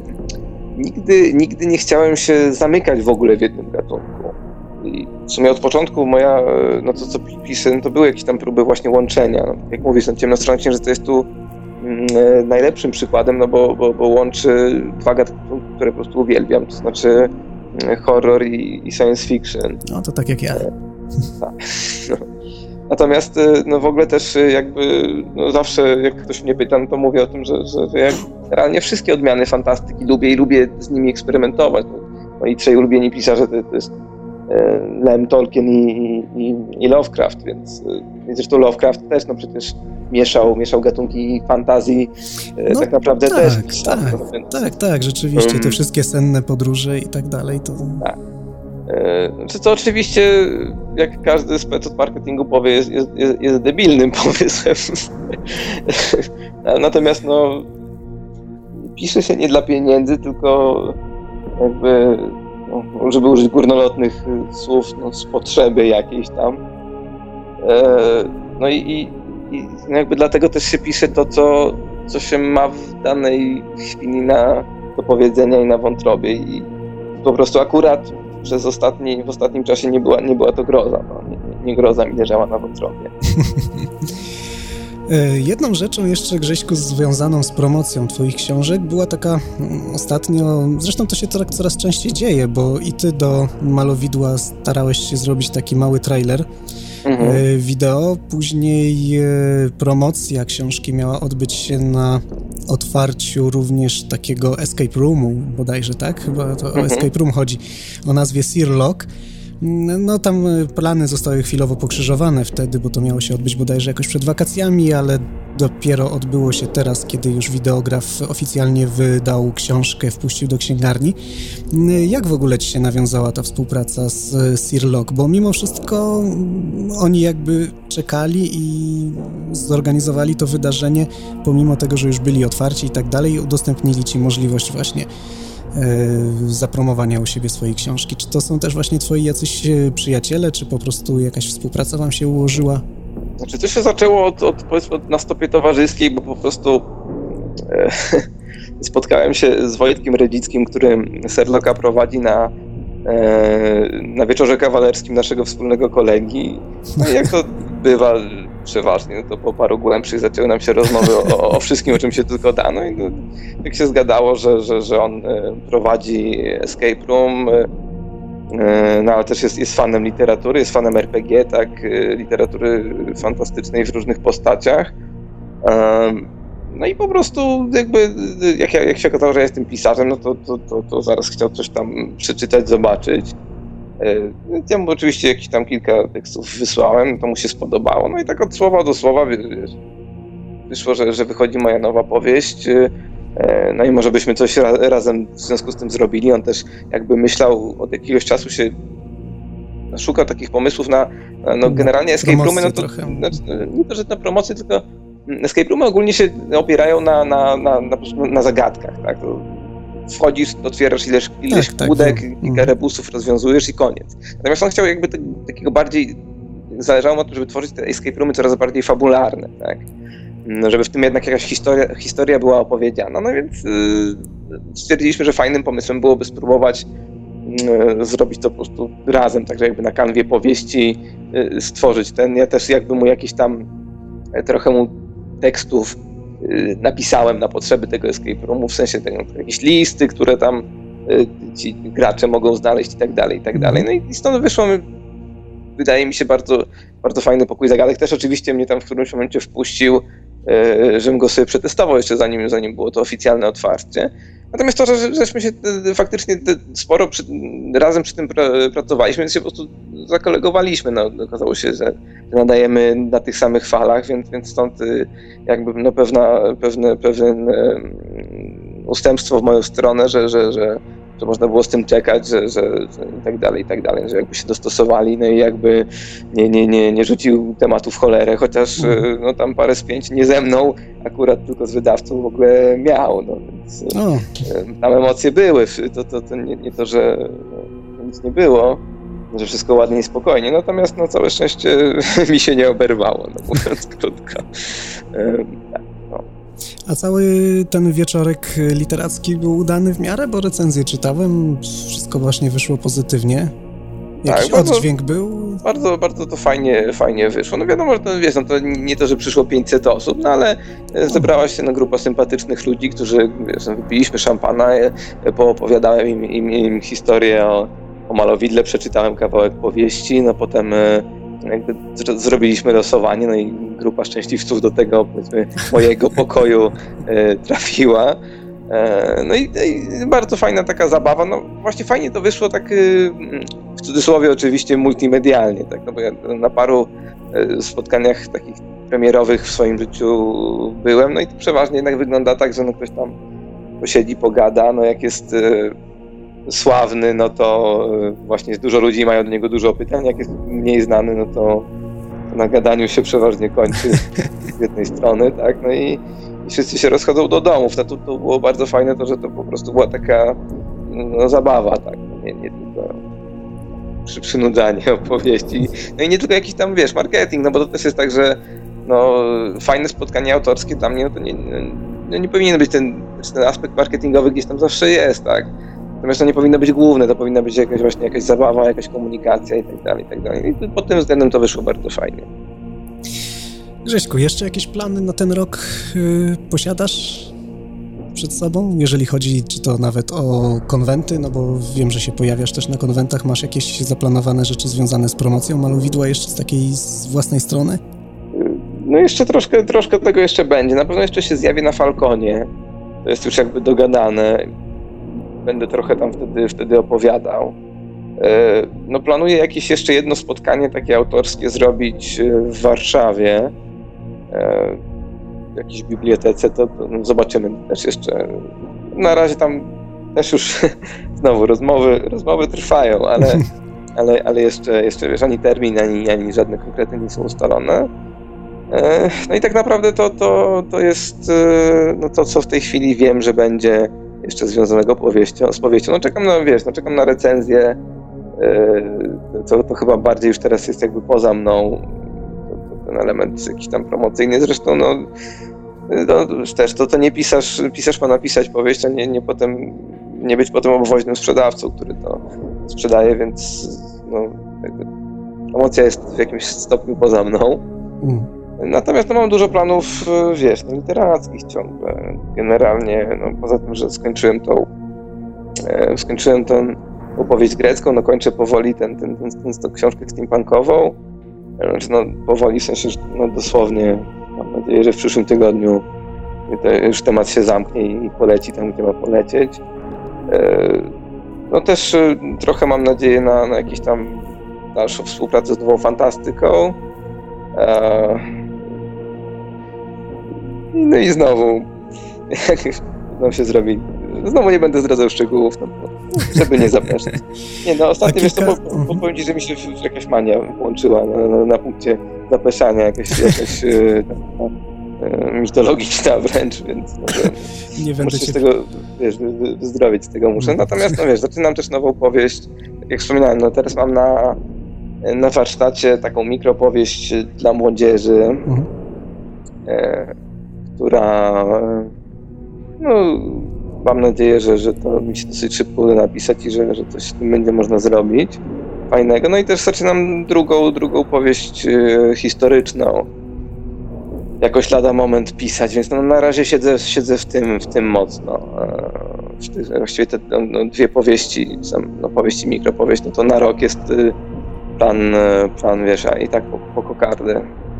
nigdy nie chciałem się zamykać w ogóle w jednym gatunku. I w sumie od początku moja, no to co piszę, no to były jakieś tam próby właśnie łączenia. No, jak mówisz, no, Ciemna strona księżyca jest tu najlepszym przykładem, no bo łączy dwa gatunki, które po prostu uwielbiam, to znaczy horror i science fiction. No to tak jak ja. Tak. No. Natomiast no w ogóle też jakby no zawsze jak ktoś mnie pyta, no to mówię o tym, że ja realnie wszystkie odmiany fantastyki lubię i lubię z nimi eksperymentować. Moi trzej ulubieni pisarze to jest Lem, Tolkien i Lovecraft, więc zresztą Lovecraft też no przecież mieszał gatunki fantazji, no, tak naprawdę tak, też. Tak, rzeczywiście, te wszystkie senne podróże i tak dalej, to... Tak. To oczywiście, jak każdy spec od marketingu powie, jest debilnym pomysłem. Natomiast no, pisze się nie dla pieniędzy, tylko jakby, no, żeby użyć górnolotnych słów, no, z potrzeby jakiejś tam. No i jakby dlatego też się pisze to, co się ma w danej chwili do powiedzenia i na wątrobie. I po prostu akurat w ostatnim czasie nie była to groza. No. Nie groza mi leżała na wątrobie. Jedną rzeczą jeszcze, Grześku, związaną z promocją twoich książek była taka ostatnio, zresztą to się coraz częściej dzieje, bo i ty do Malowidła starałeś się zrobić taki mały trailer wideo, później promocja książki miała odbyć się na otwarciu również takiego escape roomu, bodajże, tak? Chyba to o escape room chodzi, o nazwie Searlock. No tam plany zostały chwilowo pokrzyżowane wtedy, bo to miało się odbyć bodajże jakoś przed wakacjami, ale dopiero odbyło się teraz, kiedy już Wideograf oficjalnie wydał książkę, wpuścił do księgarni. Jak w ogóle ci się nawiązała ta współpraca z Searlock? Bo mimo wszystko oni jakby czekali i zorganizowali to wydarzenie, pomimo tego, że już byli otwarci i tak dalej, i udostępnili ci możliwość właśnie zapromowania u siebie swojej książki. Czy to są też właśnie twoi jacyś przyjaciele, czy po prostu jakaś współpraca wam się ułożyła? Znaczy to się zaczęło powiedzmy na stopie towarzyskiej, bo po prostu spotkałem się z Wojtkiem Redzickim, który Searlocka prowadzi na wieczorze kawalerskim naszego wspólnego kolegi. No i jak to bywa, przeważnie, no to po paru głębszych zaczęły nam się rozmowy o wszystkim, o czym się tylko da. No i tak się zgadało, że on prowadzi escape room, no ale też jest fanem literatury, jest fanem RPG, tak, literatury fantastycznej w różnych postaciach. No i po prostu jakby, jak się okazało, że ja jestem pisarzem, no to zaraz chciał coś tam przeczytać, zobaczyć. Ja mu oczywiście jakieś tam kilka tekstów wysłałem, to mu się spodobało. No i tak od słowa do słowa wyszło, że wychodzi moja nowa powieść. No i może byśmy coś razem w związku z tym zrobili. On też jakby myślał, od jakiegoś czasu się szukał takich pomysłów na no generalnie escape roomy, no to nie to, że na promocję, tylko escape roomy ogólnie się opierają na zagadkach, tak? To wchodzisz, otwierasz ileś kłódek, kilka rebusów rozwiązujesz i koniec. Natomiast on chciał jakby takiego bardziej, zależało mu na tym, żeby tworzyć te escape roomy coraz bardziej fabularne, tak? Żeby w tym jednak jakaś historia była opowiedziana. No więc stwierdziliśmy, że fajnym pomysłem byłoby spróbować zrobić to po prostu razem, także jakby na kanwie powieści stworzyć ten. Ja też jakby mu jakieś tam trochę mu tekstów napisałem na potrzeby tego escape roomu, w sensie jakieś listy, które tam ci gracze mogą znaleźć i tak dalej, i tak dalej. No i stąd wyszło, wydaje mi się, bardzo, bardzo fajny pokój zagadek. Też oczywiście mnie tam w którymś momencie wpuścił, żebym go sobie przetestował jeszcze zanim było to oficjalne otwarcie. Natomiast to, żeśmy się faktycznie sporo razem przy tym pracowaliśmy, więc się po prostu zakolegowaliśmy. No, okazało się, że nadajemy na tych samych falach, więc stąd jakby no pewne ustępstwo w moją stronę, że można było z tym czekać, że i tak dalej, że jakby się dostosowali, no i jakby nie rzucił tematu w cholerę, chociaż no tam parę spięć nie ze mną, akurat tylko z wydawcą w ogóle miał, no więc tam emocje były, to nie to, że nic nie było, że wszystko ładnie i spokojnie, natomiast no całe szczęście mi się nie oberwało, no mówiąc krótko. A cały ten wieczorek literacki był udany w miarę, bo recenzję czytałem, wszystko właśnie wyszło pozytywnie. Jakiś oddźwięk był? Bardzo, bardzo to fajnie wyszło. No wiadomo, że to, wiesz, no to nie to, że przyszło 500 osób, no ale zebrała się grupa sympatycznych ludzi, którzy, wiesz, no, wypiliśmy szampana, poopowiadałem im historię o malowidle, przeczytałem kawałek powieści, no potem jakby zrobiliśmy losowanie, no i grupa szczęśliwców do tego, powiedzmy, mojego pokoju trafiła. No i bardzo fajna taka zabawa, no właśnie fajnie to wyszło tak w cudzysłowie oczywiście multimedialnie, tak, no bo ja na paru spotkaniach takich premierowych w swoim życiu byłem, no i to przeważnie jednak wygląda tak, że no ktoś tam posiedzi, pogada, no jak jest sławny, no to właśnie dużo ludzi mają do niego dużo pytań, jak jest mniej znany, no to na gadaniu się przeważnie kończy z jednej strony, tak, no i wszyscy się rozchodzą do domów. No to było bardzo fajne to, że to po prostu była taka zabawa, tak, nie tylko przynudzanie opowieści. No i nie tylko jakiś tam, wiesz, marketing, no bo to też jest tak, że no fajne spotkanie autorskie dla mnie, no to nie powinien być ten aspekt marketingowy gdzieś tam zawsze jest, tak. Natomiast to nie powinno być główne, to powinna być jakaś zabawa, jakaś komunikacja i tak dalej, i tak dalej. I pod tym względem to wyszło bardzo fajnie. Grześku, jeszcze jakieś plany na ten rok posiadasz przed sobą, jeżeli chodzi czy to nawet o konwenty, no bo wiem, że się pojawiasz też na konwentach, masz jakieś zaplanowane rzeczy związane z promocją malowidła jeszcze z własnej strony? No jeszcze troszkę tego jeszcze będzie, na pewno jeszcze się zjawię na Falconie, to jest już jakby dogadane, będę trochę tam wtedy opowiadał. No planuję jakieś jeszcze jedno spotkanie takie autorskie zrobić w Warszawie, w jakiejś bibliotece, to zobaczymy też jeszcze. Na razie tam też już znowu rozmowy trwają, ale jeszcze wiesz, ani termin, ani żadne konkrety nie są ustalone. No i tak naprawdę to jest no to, co w tej chwili wiem, że będzie jeszcze związanego z powieścią. No czekam na recenzję, to chyba bardziej już teraz jest jakby poza mną, ten element jakiś tam promocyjny. Zresztą też to nie pisarz ma napisać powieść, a nie być potem obwoźnym sprzedawcą, który to sprzedaje, więc no, jakby promocja jest w jakimś stopniu poza mną. Natomiast mam dużo planów, literackich ciągle. Generalnie, poza tym, że skończyłem tę opowieść grecką, kończę powoli tę książkę steampunkową. Znaczy, powoli, w sensie, że dosłownie, mam nadzieję, że w przyszłym tygodniu już temat się zamknie i poleci tam, gdzie ma polecieć. Też trochę mam nadzieję na jakąś tam dalszą współpracę z Nową Fantastyką. No i znowu, jak już nam się zrobi, znowu nie będę zdradzał szczegółów, żeby nie zapeszać. Ostatnio powiem ci, że mi się jakaś mania włączyła na punkcie zapeszania, jakaś mitologiczna wręcz, więc muszę się z tego, wyzdrowieć z tego muszę. Natomiast, zaczynam też nową powieść, tak jak wspominałem, teraz mam na warsztacie taką mikropowieść dla młodzieży, która, mam nadzieję, że to mi się dosyć szybko uda napisać i że coś z tym będzie można zrobić fajnego. I też zaczynam drugą powieść historyczną. Jakoś lada moment pisać, więc na razie siedzę w tym mocno. Właściwie te dwie powieści, powieść i mikropowieść, to na rok jest plan, a i tak po kokardę.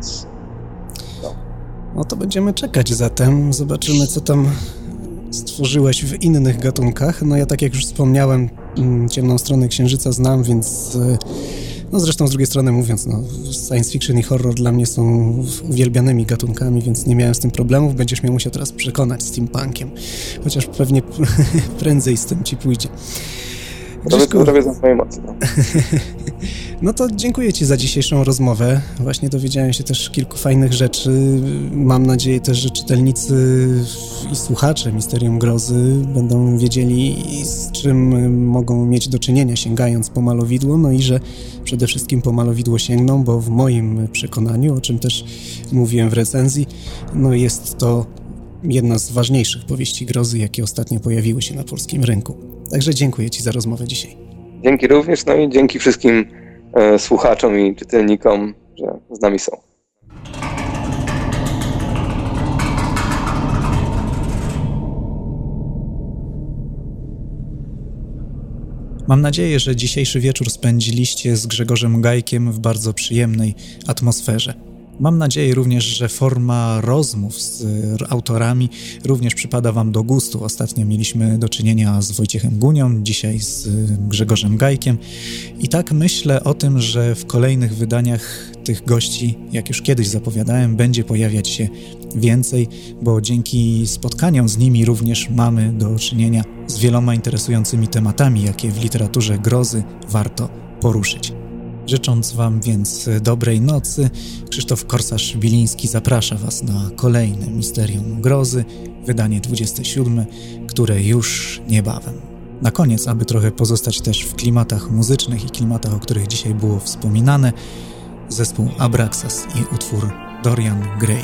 To będziemy czekać zatem, zobaczymy, co tam stworzyłeś w innych gatunkach. Ja, tak jak już wspomniałem, Ciemną stronę Księżyca znam, więc zresztą z drugiej strony mówiąc, science fiction i horror dla mnie są uwielbianymi gatunkami, więc nie miałem z tym problemów. Będziesz mnie musiał teraz przekonać z steampunkiem, chociaż pewnie prędzej z tym ci pójdzie. Robię za swoje mocy. To dziękuję ci za dzisiejszą rozmowę. Właśnie dowiedziałem się też kilku fajnych rzeczy. Mam nadzieję też, że czytelnicy i słuchacze Misterium Grozy będą wiedzieli, z czym mogą mieć do czynienia, sięgając po malowidło, i że przede wszystkim po malowidło sięgną, bo w moim przekonaniu, o czym też mówiłem w recenzji, jest to jedna z ważniejszych powieści grozy, jakie ostatnio pojawiły się na polskim rynku. Także dziękuję ci za rozmowę dzisiaj. Dzięki również, i dzięki wszystkim słuchaczom i czytelnikom, że z nami są. Mam nadzieję, że dzisiejszy wieczór spędziliście z Grzegorzem Gajkiem w bardzo przyjemnej atmosferze. Mam nadzieję również, że forma rozmów z autorami również przypada wam do gustu. Ostatnio mieliśmy do czynienia z Wojciechem Gunią, dzisiaj z Grzegorzem Gajkiem. I tak myślę o tym, że w kolejnych wydaniach tych gości, jak już kiedyś zapowiadałem, będzie pojawiać się więcej, bo dzięki spotkaniom z nimi również mamy do czynienia z wieloma interesującymi tematami, jakie w literaturze grozy warto poruszyć. Życząc wam więc dobrej nocy, Krzysztof Korsarz-Biliński zaprasza was na kolejne Misterium Grozy, wydanie 27, które już niebawem. Na koniec, aby trochę pozostać też w klimatach muzycznych i klimatach, o których dzisiaj było wspominane, zespół Abraxas i utwór Dorian Gray.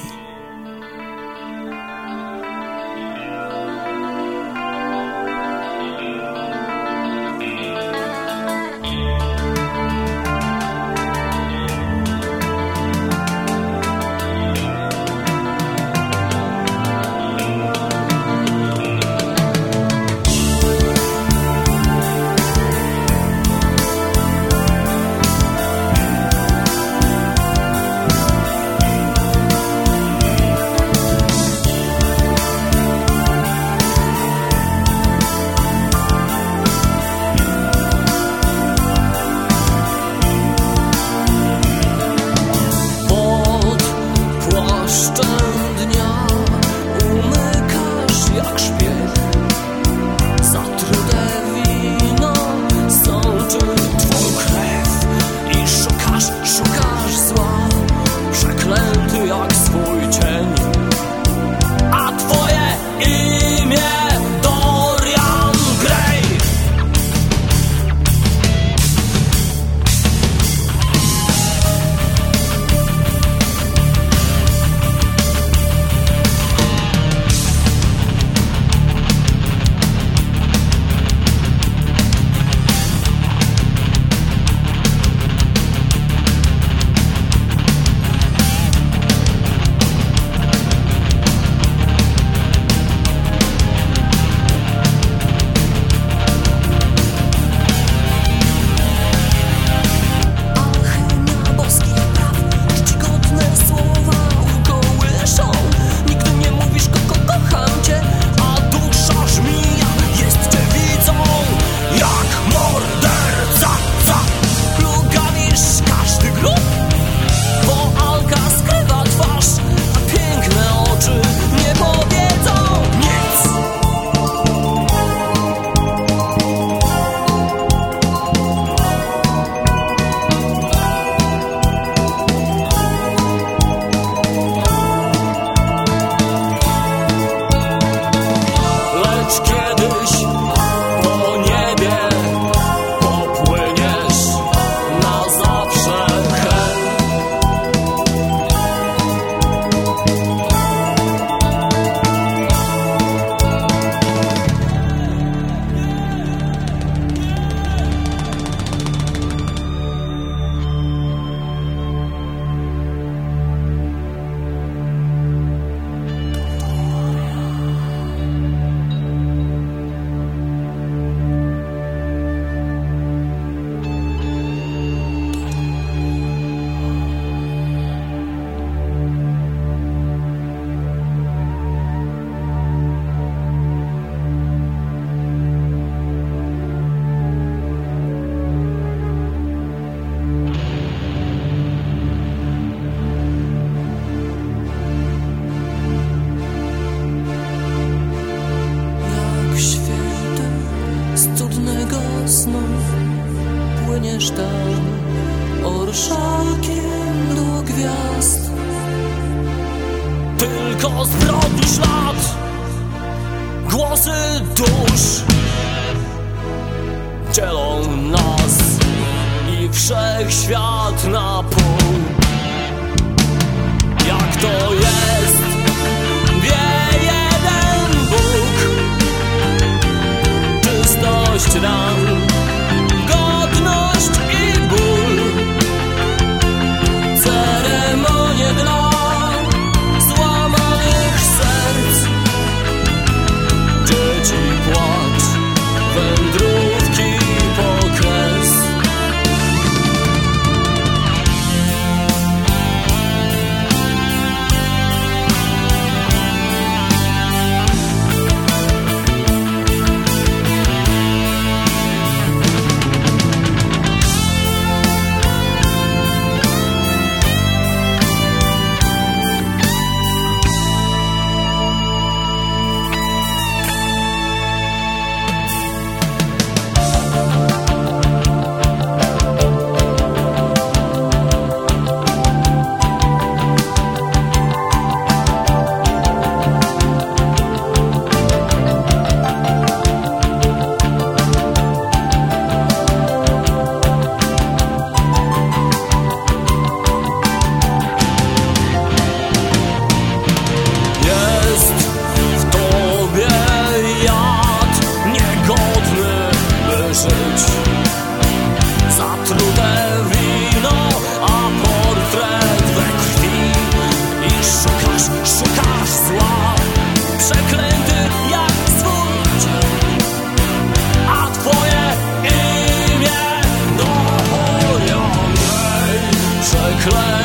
już kiedyś po niebie popłyniesz na zawsze. Płyniesz tam orszakiem do gwiazd. Tylko zbrodni ślad, głosy dusz dzielą nas i wszechświat na pół. Jak to jest, wie jeden Bóg. Czystość ran, godność i ból, ceremonie dla złamanych serc, dzieci płacz, wędrówki po kres. Zatrute wino, a portret we krwi. I szukasz zła, przeklęty jak swój dzień. A twoje imię do chorionej przeklęty.